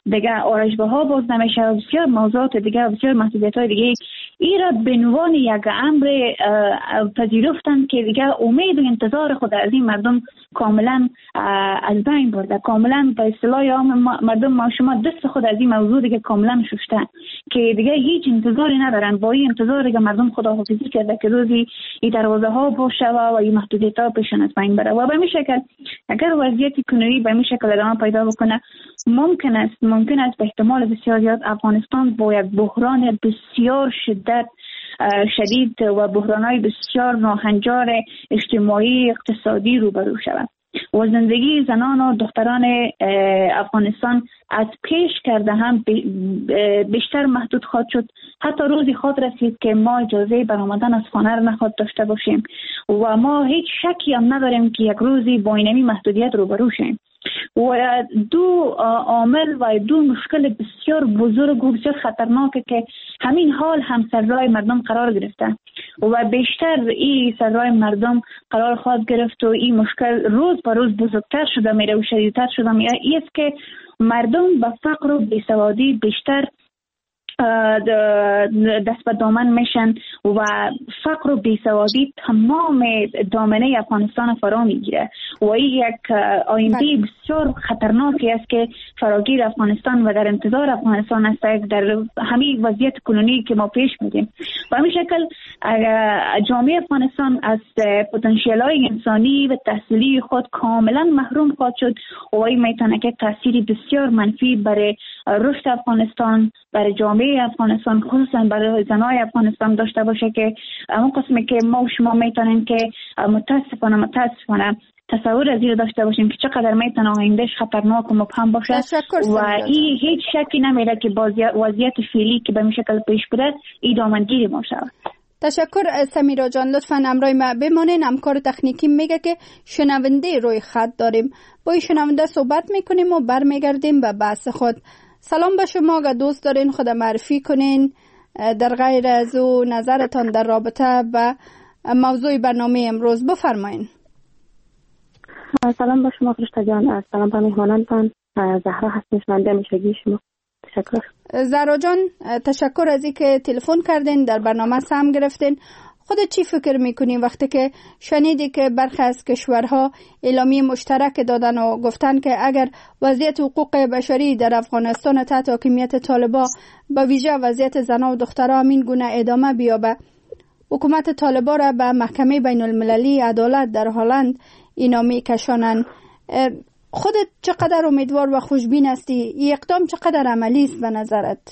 دیگه آرایشگاه‌ها باز نمیشه و بسیار موضوعات دیگه و بسیار محدودیت‌های دیگه این را به عنوان یک امر پذیرفتن که دیگه امید و انتظار خود از این مردم کاملا از بین برده، کاملا به اصطلاح مردم ما شما دست خود از این موضوع دیگه کاملا شستن که دیگه هیچ انتظاری ندارن. با این انتظار که مردم خداحافظی کرده که روزی این دروازه ها باشه و این محدودیت ها پیشن از بین بره و به این شکل اگر وضعیت کنونی به این شکل ادامه پیدا بکنه ممکن است به احتمال بسیار زیاد افغانستان با یک بحران بسیار شدید و بحران‌های بسیار ناهنجار اجتماعی اقتصادی روبرو شود و زندگی زنان و دختران افغانستان از پیش کرده هم بیشتر محدود خواهد شد. حتی روزی خواهد رسید که ما اجازه برآمدن از خانه را نخواهد داشته باشیم و ما هیچ شکی هم نداریم که یک روزی با اینمی محدودیت روبرو شیم و دو عامل و دو مشکل بسیار بزرگ و بسیار خطرناکه که همین حال هم سر راه مردم قرار گرفته و بیشتر این سر راه مردم قرار خواهد گرفت و این مشکل روز به روز بزرگتر شده میره و شدیدتر شده میره. این است که مردم به فقر و بیسوادی بیشتر دست به دامن میشن و فقر و بیسوادی تمام دامنه افغانستان فرا میگیره و این یک آینده بسیار خطرناکی است که فراگیر افغانستان و در انتظار افغانستان است در همین وضعیت کنونی که ما پیش میدیم. و همین شکل جامعه افغانستان از پتانسیل های انسانی و تحصیلی خود کاملا محروم خواهد شد و این میتونه که تاثیری بسیار منفی برای رشد افغانستان، برای جامعه افغانستان، خصوصا برای زنای افغانستان داشته باشه که اون قسمی که ما و شما میتونیم که متاسفانه تصور از این داشته باشیم که چقدر میتونه آیندهش خطرناک و مبهم باشه و این هیچ شکی نمیره که با وضعیت فعلی که به این شکل پیش بره این دامنگیری ما شود. تشکر سمیرا جان، لطفاً همراه ما بمانین. همکار تکنیکی میگه که شنونده روی خط داریم، با این شنونده صحبت میکنیم و برمیگردیم به بحث خود. سلام به شما، اگر دوست دارین خود معرفی کنین در غیر از او نظرتان در رابطه با موضوع برنامه امروز بفرمایین. سلام به شما فرشته جان، سلام به مهمانانتان. زهرا هستم، شنونده همیشگی شما. تشکر. زهرا جان، تشکر از اینکه تلفن کردین، در برنامه سهم گرفتین. خودت چی فکر میکنی وقتی که شنیدی که برخی از کشورها اعلامیه مشترک دادن و گفتن که اگر وضعیت حقوق بشری در افغانستان تحت حاکمیت طالبان به ویژه وضعیت زنان و دختران این گونه ادامه بیابه، حکومت طالبان را به محکمه بین المللی عدالت در هلند اینا میکشانند، خودت چقدر امیدوار و خوشبین هستی؟ این اقدام چقدر عملی است به نظرت؟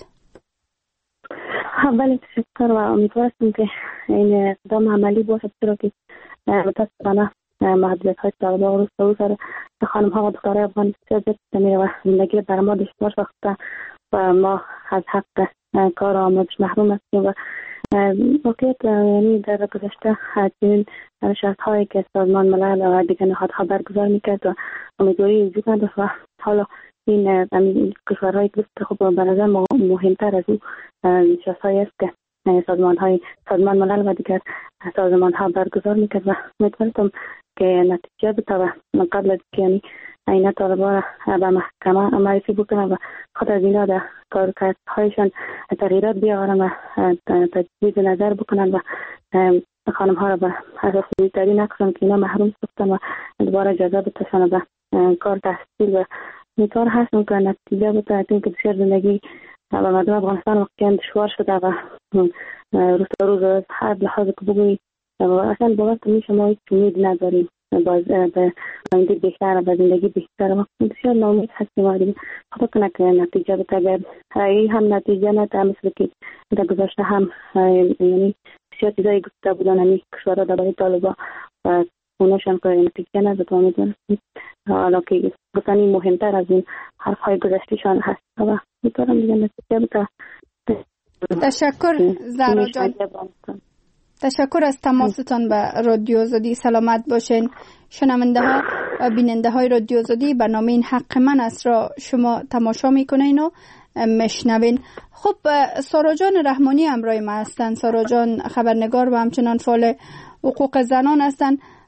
بله تشکر و امیدوار هستم که این اقدام عملی باشد، چرا که متاسفانه محدودیت های طالبان روز سر خانم ها و دخترای افغان بسیار زیاد میره و زندگی بر ما دشوار ساخته و ما از حق کار و آموزش محروم هستیم و واقعیت یعنی در گذشته چنین نشست هایی که سازمان ملل و دیگر نهادها برگزار میکرد و امیدواری وجود نداشت و حالا این کشورهای دوست خوب به نظر مهمتر از اون نشست هایی است که سازمان ملل و دیگر سازمان ها برگزار میکرد و امیدوارم که نتیجه بتابه قبل از که یعنی این طالبان به محکمه معرفی بکنن و خود از اینا در کارکردهایشان تغییرات بیاورن و تجدید نظر بکنن و خانم ها را به اساس دیگری نکنن که اینا محروم ساختن و دوباره اجازه بتشن به کار تحصیل و امیدوار هستم که نتیجه بتابه که بسیار زندگی و مردم افغانستان واقعا دشوار شده و روز تا روز هر لحاظ که بگویی اصلا باور میشه ما هیچ امید نداریم به آینده بهتر و زندگی بهتر و بسیار ناامید هستیم و دیگه خدا کنه که نتیجه بده. این هم نتیجه نده مثل که در گذشته هم یعنی بسیار چیزایی گفته بودن همین کشورها درباره طالبان و اوناشان که نتیجه نده تو امیدوارم حالا که گفتن این مهمتر از این حرفهای گذشتهشان هست و میتونم دیگه نتیجه بده. تشکر زهرا جان، تشکر از تماستان به رادیو آزادی. سلامت باشین. شنونده ها و بیننده های رادیو آزادی، برنامه این حق من است را شما تماشا میکنین و مشنوین. خب سارا جان رحمانی همراه ما هستن. سارا جان خبرنگار و همچنان فعال حقوق زنان هستن.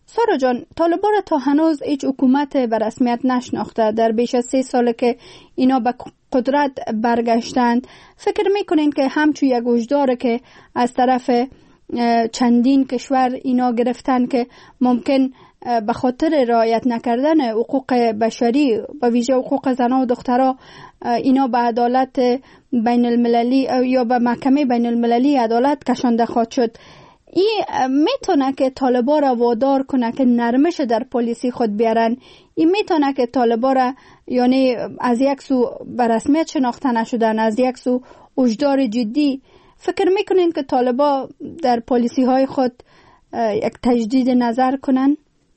سارا جان، طالبان تا هنوز هیچ حکومت به رسمیت نشناخته. در بیش از 3 ساله که اینا به قدرت برگشتند، فکر میکنین که همچون یک هشدار که از طرف چندین کشور اینا گرفتن که ممکن به خاطر رعایت نکردن حقوق بشری و ویژه حقوق زنان و دخترها اینا به عدالت بین المللی یا به محکمه بین المللی عدالت کشانده خواهد شد، این میتونه که طالبان را وادار کنه که نرمش در پالیسی خود بیارن؟ این میتونه که طالبان را یعنی از یک سو به رسمیت شناخته نشدن، از یک سو هشدار جدی؟ فکر میکنین که طالبان در پالیسی های خود یک تجدید نظر کنن؟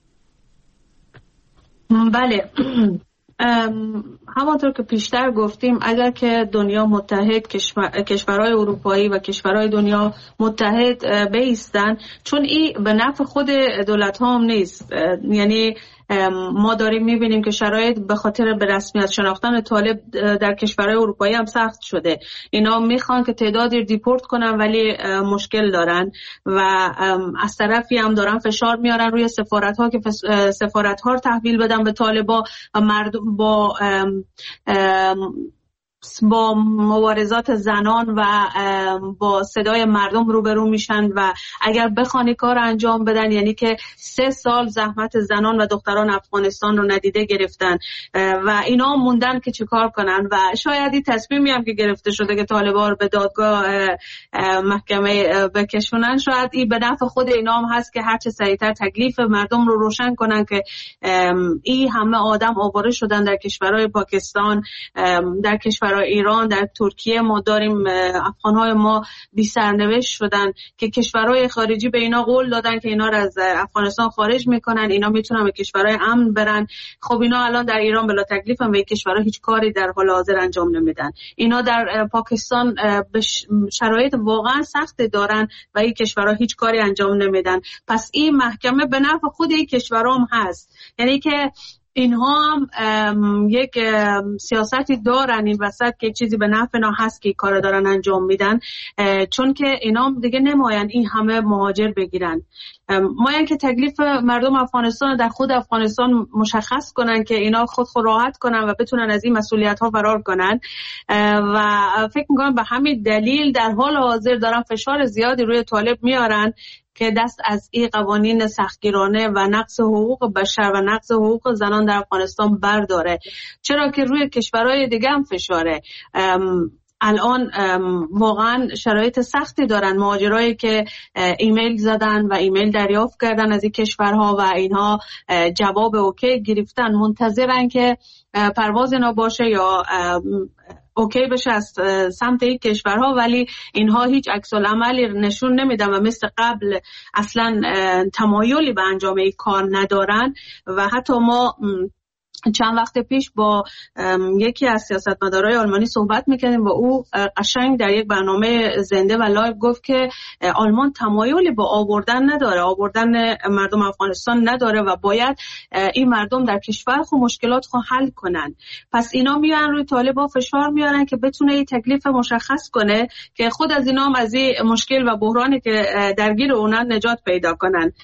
بله، همانطور که پیشتر گفتیم، اگر که دنیا متحد، کشورهای اروپایی و کشورهای دنیا متحد بایستن، چون این به نفع خود دولت ها هم نیست. یعنی ما داریم میبینیم که شرایط به خاطر به رسمیت شناختن طالب در کشورهای اروپایی هم سخت شده. اینا میخوان که تعدادی دیپورت کنن ولی مشکل دارن و از طرفی هم دارن فشار میارن روی سفارت ها که سفارت ها رو تحویل بدن به طالبا و مردم با مبارزات زنان و با صدای مردم روبرو میشن و اگر بخوان کار انجام بدن، یعنی که 3 سال زحمت زنان و دختران افغانستان رو ندیده گرفتن و اینا موندن که چه کار کنن و شاید این تصمیمی هم که گرفته شده که طالبان رو به دادگاه محکمه بکشونن، شاید این به نفع خود اینا هم هست که هرچه سریعتر تکلیف مردم رو روشن کنن که این همه آدم آواره شدن در کشورهای پاکستان، در کشور ایران، در ترکیه ما داریم افغانهای ما بی سرنوشت شدن که کشورهای خارجی به اینا قول دادن که اینا رو از افغانستان خارج میکنن، اینا میتونن به کشورهای امن برن. خب اینا الان در ایران بلا تکلیف هم به کشورها هیچ کاری در حال حاضر انجام نمیدن. اینا در پاکستان شرایط واقعا سخت دارن و این کشورها هیچ کاری انجام نمیدن. پس این محکمه به نفع خود این کشورها هم هست، یعنی که اینها هم یک سیاستی دارن این وسط که چیزی به نفع اینا هست که کار دارن انجام میدن، چون که اینا دیگه نماین این همه مهاجر بگیرن. ماین که تکلیف مردم افغانستان در خود افغانستان مشخص کنن که اینا خود راحت کنن و بتونن از این مسئولیت ها فرار کنن و فکر میکنم به همین دلیل در حال حاضر دارن فشار زیادی روی طالب میارن که دست از این قوانین سختگیرانه و نقض حقوق بشر و نقض حقوق زنان در افغانستان برداره، چرا که روی کشورهای دیگه هم فشاره. الان واقعا شرایط سختی دارن مهاجرایی که ایمیل زدن و ایمیل دریافت کردن از این کشورها و اینها جواب اوکی گرفتن، منتظرن که پرواز اینا باشه یا اوکی بشه از سمت این کشورها، ولی اینها هیچ عکس العملی نشون نمیدن و مثل قبل اصلا تمایلی به انجام این کار ندارن. و حتی ما چند وقت پیش با یکی از سیاستمدارای آلمانی صحبت میکردیم و او قشنگ در یک برنامه زنده و لایو گفت که آلمان تمایلی با آوردن مردم افغانستان نداره و باید این مردم در کشور خود مشکلات خود حل کنن. پس اینا میان روی طالبان فشار میارن که بتونه این تکلیف مشخص کنه که خود از اینا هم از این مشکل و بحرانی که درگیر اونن نجات پیدا کنن.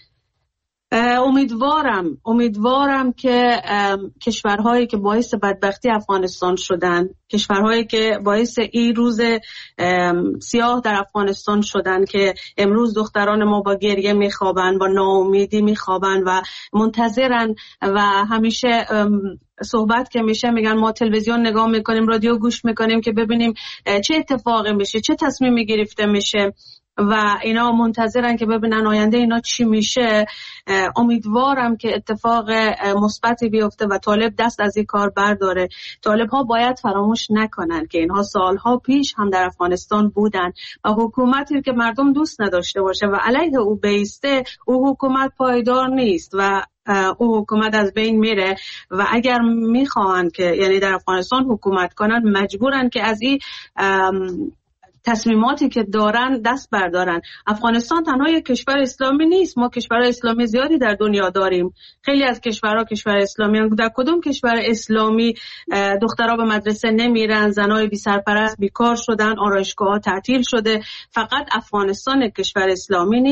امیدوارم که کشورهایی که باعث بدبختی افغانستان شدن، کشورهایی که باعث این روز سیاه در افغانستان شدن که امروز دختران ما با گریه میخوابن، با ناامیدی میخوابن و منتظرن و همیشه صحبت که میشه میگن ما تلویزیون نگاه میکنیم، رادیو گوش میکنیم که ببینیم چه اتفاقی میشه، چه تصمیمی گرفته میشه و اینا منتظرن که ببینن آینده اینا چی میشه. امیدوارم که اتفاق مثبتی بیفته و طالب دست از این کار برداره. طالب ها باید فراموش نکنن که اینها سالها پیش هم در افغانستان بودن و حکومتی که مردم دوست نداشته باشه و علیه او بیسته، او حکومت پایدار نیست و او حکومت از بین میره و اگر میخوان که یعنی در افغانستان حکومت کنن مجبورن که از این تصمیماتی که دارن دست بردارن. افغانستان تنها یک کشور اسلامی نیست، ما کشورهای اسلامی زیادی در دنیا داریم. خیلی از کشورها کشور اسلامی هستند. در کدوم کشور اسلامی دخترها به مدرسه نمیرن، زنای بی سرپرست بیکار شدن، آرایشگاه‌ها تعطیل شده؟ فقط افغانستان یک کشور اسلامی نیست.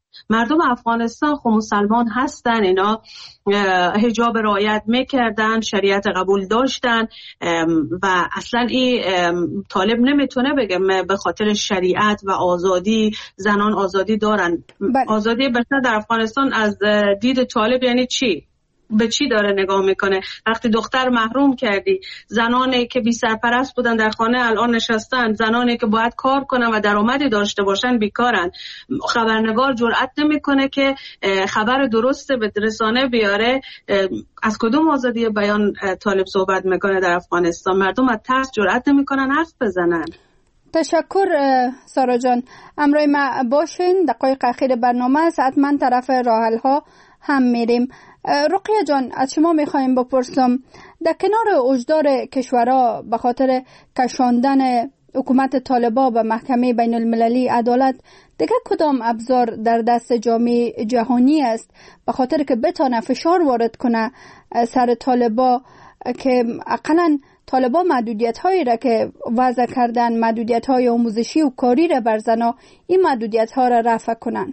مردم افغانستان خب مسلمان هستن، اینا حجاب رعایت میکردن، شریعت قبول داشتن و اصلا این طالب نمیتونه بگه به خاطر شریعت و آزادی زنان آزادی دارن. آزادی بشر در افغانستان از دید طالب یعنی چی؟ به چی داره نگاه میکنه؟ وقتی دختر محروم کردی، زنانی که بی سرپرست بودن در خانه الان نشستن، زنانی که باید کار کنن و درآمدی داشته باشن بیکارن. خبرنگار جرئت نمیکنه که خبر درست به رسانه بیاره. از کدوم آزادی بیان طالب صحبت میکنه در افغانستان؟ مردم از ترس جرئت نمیکنن حرف بزنن. تشکر سارا جان. امروز ما باشین، دقایق اخیر برنامه است، حتما طرف راحل ها هم میریم. رقیه جان، از شما میخوایم بپرسم، در کنار اجدار کشورها به خاطر کشاندن حکومت طالبان به محکمه بین المللی عدالت، دیگه کدام ابزار در دست جامعه جهانی است به خاطر که بتانه فشار وارد کنه سر طالبان که اقلاً طالبان محدودیت هایی را که وضع کردن، محدودیت های آموزشی و کاری را بر زنها، این محدودیت ها را رفع کنن؟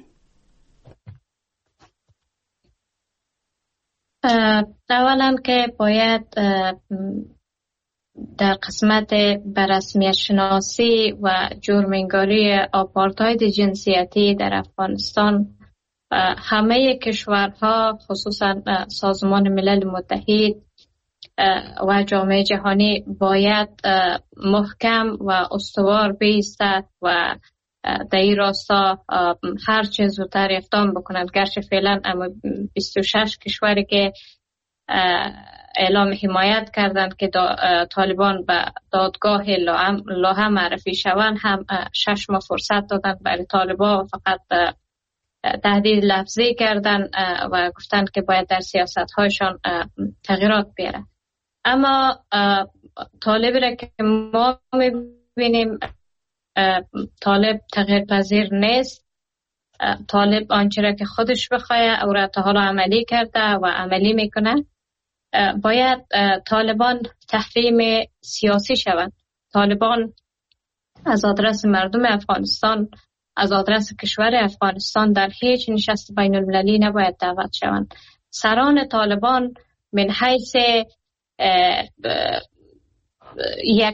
اولا که باید در قسمت بررسمیت شناسی و جرم‌انگاری آپارتاید جنسیتی در افغانستان همه کشورها خصوصا سازمان ملل متحد و جامعه جهانی باید محکم و استوار بایستد و در این راستا هر چه زودتر اقدام بکنند. گرچه فعلا اما 26 کشوری که اعلام حمایت کردند که طالبان به دادگاه لاهه معرفی شوند، هم 6 ماه فرصت دادند برای طالبان، فقط تهدید لفظی کردند و گفتند که باید در سیاست هایشان تغییرات بیاره. اما طالبی را که ما میبینیم، طالب تغییر پذیر نیست. طالب آنچه را که خودش بخواه او را تا حالا عملی کرده و عملی میکنه. باید طالبان تحریم سیاسی شوند. طالبان از آدرس مردم افغانستان، از آدرس کشور افغانستان در هیچ نشست بین المللی نباید دعوت شوند. سران طالبان من حیث یک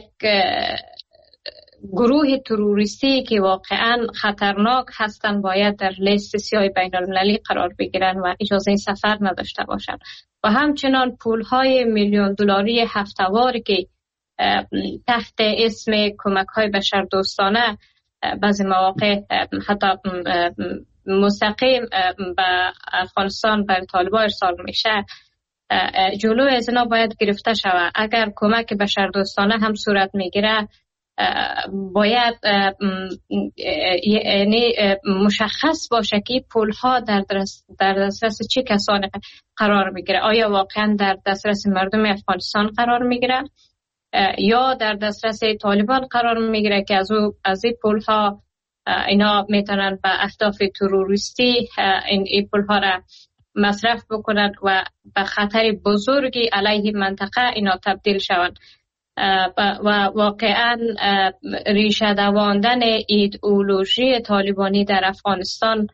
گروه تروریستی که واقعا خطرناک هستند باید در لیست سیاه بین المللی قرار بگیرند و اجازه سفر نداشته باشند. و همچنان پولهای میلیون دلاری هفته‌وار که تحت اسم کمک‌های بشردوستانه بعضی مواقع حتی مستقیم به افغانستان بر طالبان ارسال میشه، جلوی از اینا باید گرفته شود. اگر کمک بشردوستانه هم صورت میگیره باید یعنی مشخص باشه که پولها در دسترس چه کسانی قرار میگیره. آیا واقعا در دسترس مردم افغانستان قرار میگیره یا در دسترس طالبان قرار میگیره که از این پولها اینا میتونن به اهداف تروریستی این پولها را مصرف بکنند و به خطر بزرگی علیه منطقه اینا تبدیل شوند. و واقعا ریشه دواندن ایدئولوژی طالبانی در افغانستان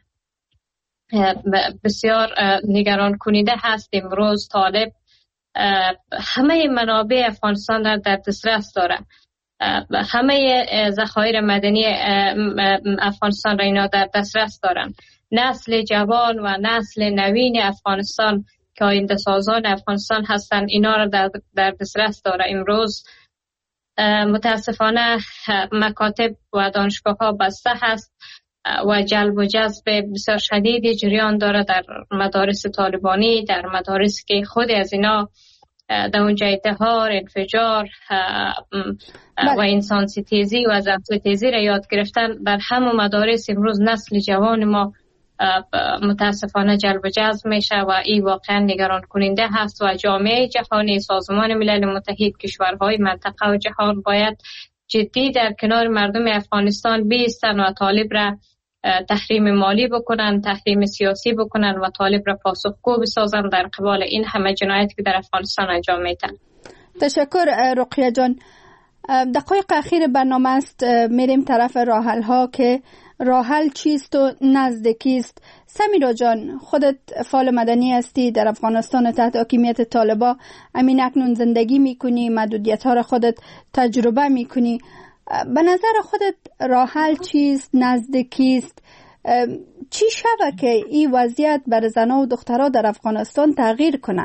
بسیار نگران کننده هست. امروز طالب همه منابع افغانستان را در دسترس داره، همه ذخایر مدنی افغانستان را اینا در دسترس دارن. نسل جوان و نسل نوین افغانستان که آینده سازان افغانستان هستند اینا را در دسترس داره. امروز متاسفانه مکاتب و دانشگاه ها بسته هست و جلب و جذب بسیار شدیدی جریان داره در مدارس طالبانی، در مدارس که خود از اینا در اونجا انتحار، انفجار و انسان ستیزی و زن ستیزی را یاد گرفتن. در همون مدارس امروز نسل جوان ما متاسفانه جلب و جذب میشه و این واقعا نگران کننده هست و جامعه جهانی، سازمان ملل متحد، کشورهای منطقه و جهان باید جدی در کنار مردم افغانستان بایستن و طالب را تحریم مالی بکنن، تحریم سیاسی بکنن و طالب را پاسخگو بسازن در قبال این همه جنایت که در افغانستان انجام میدن. تشکر رقیه جان. دقایق اخیر برنامه است، میریم طرف راحل ها که راه حل چیست و نزدیکی است. سمیرا جان، خودت فعال مدنی هستی، در افغانستان تحت حاکمیت طالبان امین اکنون زندگی میکنی، محدودیت ها را خودت تجربه میکنی. به نظر خودت راه حل چیست، نزدیکی است؟ چی شود که این وضعیت بر زنها و دخترها در افغانستان تغییر کنه؟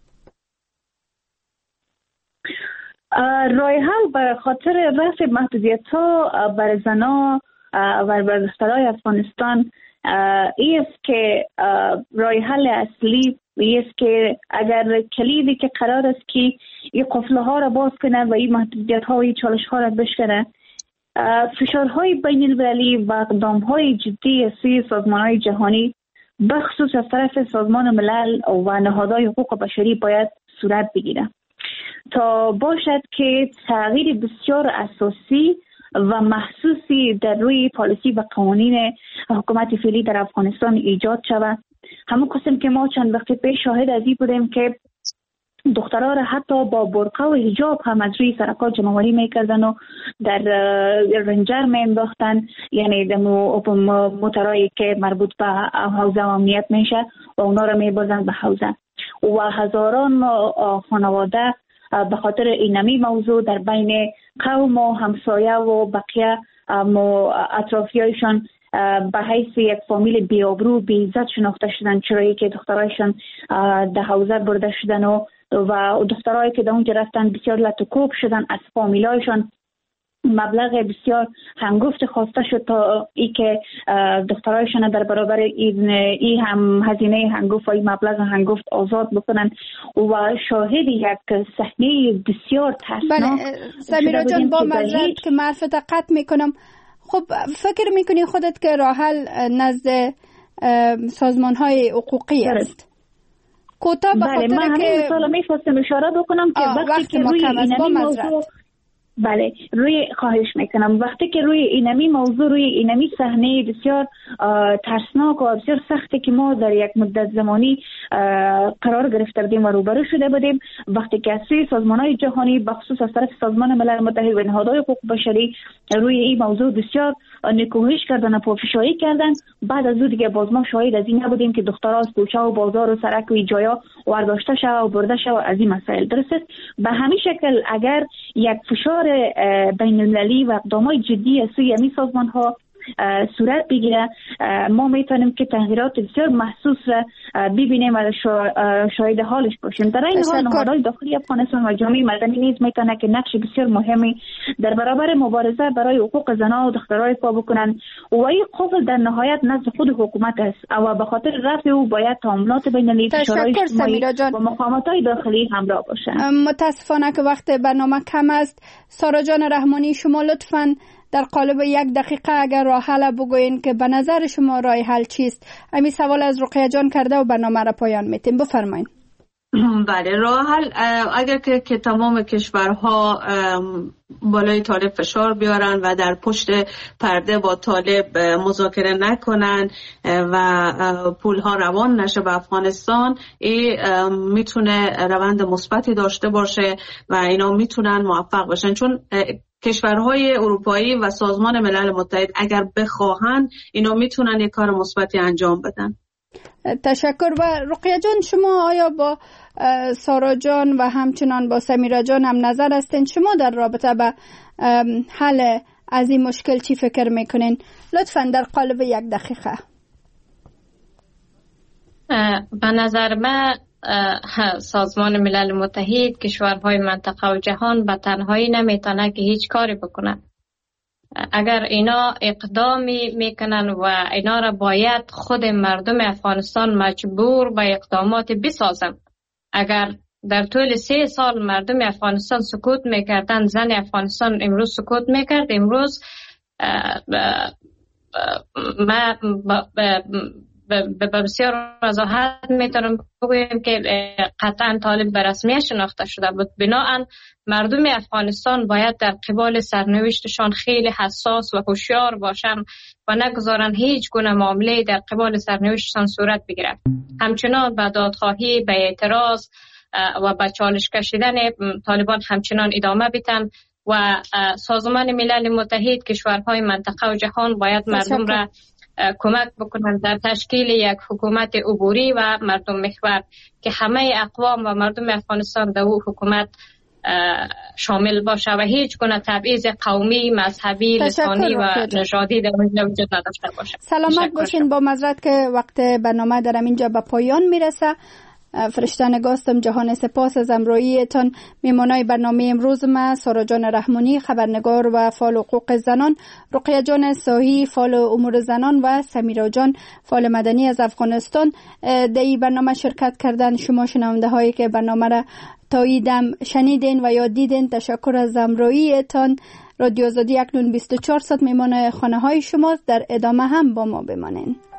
راه حل به خاطر رفع محدودیت‌ها بر زنها و بر دخترای افغانستان ای است که راه حل اصلی ای است که اگر کلیدی که قرار است که این قفله ها را باز کنه و این محدودیت‌ها و این چالش‌ها را بشکنه، فشارهای بین المللی و اقدام‌های جدی از سازمان‌های جهانی بخصوص از طرف سازمان ملل و نهادهای حقوق بشری باید صورت بگیره تا باشد که تغییر بسیار اساسی و محسوسی در روی پالیسی و قوانین حکومت فعلی در افغانستان ایجاد شود. همون قسم که ما چند وقت پیش شاهد از این بودیم که دخترها را حتی با برقه و حجاب هم از روی سرکار جمع‌آوری میکردن و در رنجر مینداختن، یعنی در موترهایی که مربوط به حوزه امنیت میشه و اونا را میبازن به حوزه و هزاران خانواده به خاطر اینمی موضوع در بین قوم و همسایه و بقیه اطرافیایشان به حیث یک فامیل بیابرو بی‌عزت شناخته شدن، چرایی که دخترایشان در حوزه برده شدن و دخترایی که در اونجا رفتن بسیار لطوکوب شدن، از فامیلایشان مبلغ بسیار هنگفت خواسته شد تا ای که دخترایشان در برابر این هم هزینه هنگفت و این مبلغ هنگفت آزاد بکنن و شاهد یک صحنه بسیار ترسناک. بله سمیرا جان، با معذرت که معرفت قطع میکنم، خب فکر میکنی خودت که راه حل نزد سازمان های حقوقی است؟ کوتاه به خاطر که من همین میخواستم اشاره بکنم که وقتی که روی اینمی موضوع بله روی خواهش میکنم وقتی که روی اینمی موضوع روی اینمی صحنه بسیار ترسناک و بسیار سختی که ما در یک مدت زمانی قرار گرفته بودیم و روبرو شده بودیم، وقتی که اصلی سازمان‌های جهانی بخصوص از طرف سازمان ملل متحد و نهادهای حقوق بشری روی این موضوع بسیار نکوهش کردن و پافشاری کردن، بعد از اون دیگه باز ما شاهد از این نبودیم که دخترها از کوچه و بازار و سرک و جایا ورداشته شده و برده شده از این مسائل. درسته به همین شکل اگر یک فشار بین المللی و اقدامات جدی از سوی همین سازمان ها صورت بگیره، ما میتونیم که تغییرات بسیار محسوس را ببینیم و شاهد حالش باشیم. در این حال نهادهای داخلی افغانستان و جامعه مدنی نیز میتونه که نقش بسیار مهمی در برابر مبارزه برای حقوق زنان و دخترها ایفا بکنن و این قفل در نهایت نزد خود حکومت است و به خاطر رفع او باید تعاملات بین المللی و مقامات‌های داخلی همراه باشند. متاسفانه که وقت برنامه کم است. سارا جان رحمانی، شما لطفاً در قالب 1 دقیقه اگر راه حل بگوین که به نظر شما راه حل چیست؟ همین سوال از رقیه جان کرده و برنامه را پایان میتیم. بفرمایید. بله، راه حل اگر که تمام کشورها بالای طالب فشار بیارن و در پشت پرده با طالب مذاکره نکنن و پولها روان نشه به افغانستان، این میتونه روند مثبتی داشته باشه و اینا میتونن موفق باشن، چون کشورهای اروپایی و سازمان ملل متحد اگر بخواهن اینا میتونن یک کار مثبتی انجام بدن. تشکر. و رقیه جان، شما آیا با سارا جان و همچنان با سمیرا جان هم نظر هستین؟ شما در رابطه به حل از این مشکل چی فکر میکنین؟ لطفاً در قالب 1 دقیقه. به نظر من سازمان ملل متحد، کشورهای منطقه و جهان به تنهایی نمیتونه که هیچ کاری بکنه. اگر اینا اقدامی میکنن و اینا را باید خود مردم افغانستان مجبور به اقدامات بسازن. اگر در طول 3 سال مردم افغانستان سکوت میکردن، زن افغانستان امروز سکوت میکرد، امروز ما به بسیار وضاحت میتونم بگویم که قطعا طالب به رسمیت شناخته شده بود. بنابراین مردم افغانستان باید در قبال سرنوشتشان خیلی حساس و هوشیار باشن و نگذارن هیچ گونه معامله در قبال سرنوشتشان صورت بگیرد. همچنان به دادخواهی، به اعتراض و به چالش کشیدن طالبان همچنان ادامه بدن و سازمان ملل متحد، کشورهای منطقه و جهان باید مردم را کمک بکنند در تشکیل یک حکومت عبوری و مردم محور که همه اقوام و مردم افغانستان در او حکومت شامل باشه و هیچ گونه تبعیض قومی، مذهبی، لسانی و نژادی در اونجا وجود نداشته باشه. سلامت باشین. با معذرت که وقت برنامه در اینجا به پایان میرسه. فرشته نگاستم جهان سپاس از امرویتان. میمانای برنامه امروز ما سارا جان رحمانی خبرنگار و فعال حقوق زنان، رقیه جان ساهی فعال امور زنان و سمیرا جان فعال مدنی از افغانستان در این برنامه شرکت کردن. شما شنونده هایی که برنامه را تاییدم شنیدین و یا دیدین تشکر از امرویتان. رادیو آزادی اکنون 24 ساعت میمانه خانه های شما. در ادامه هم با ما بمانین.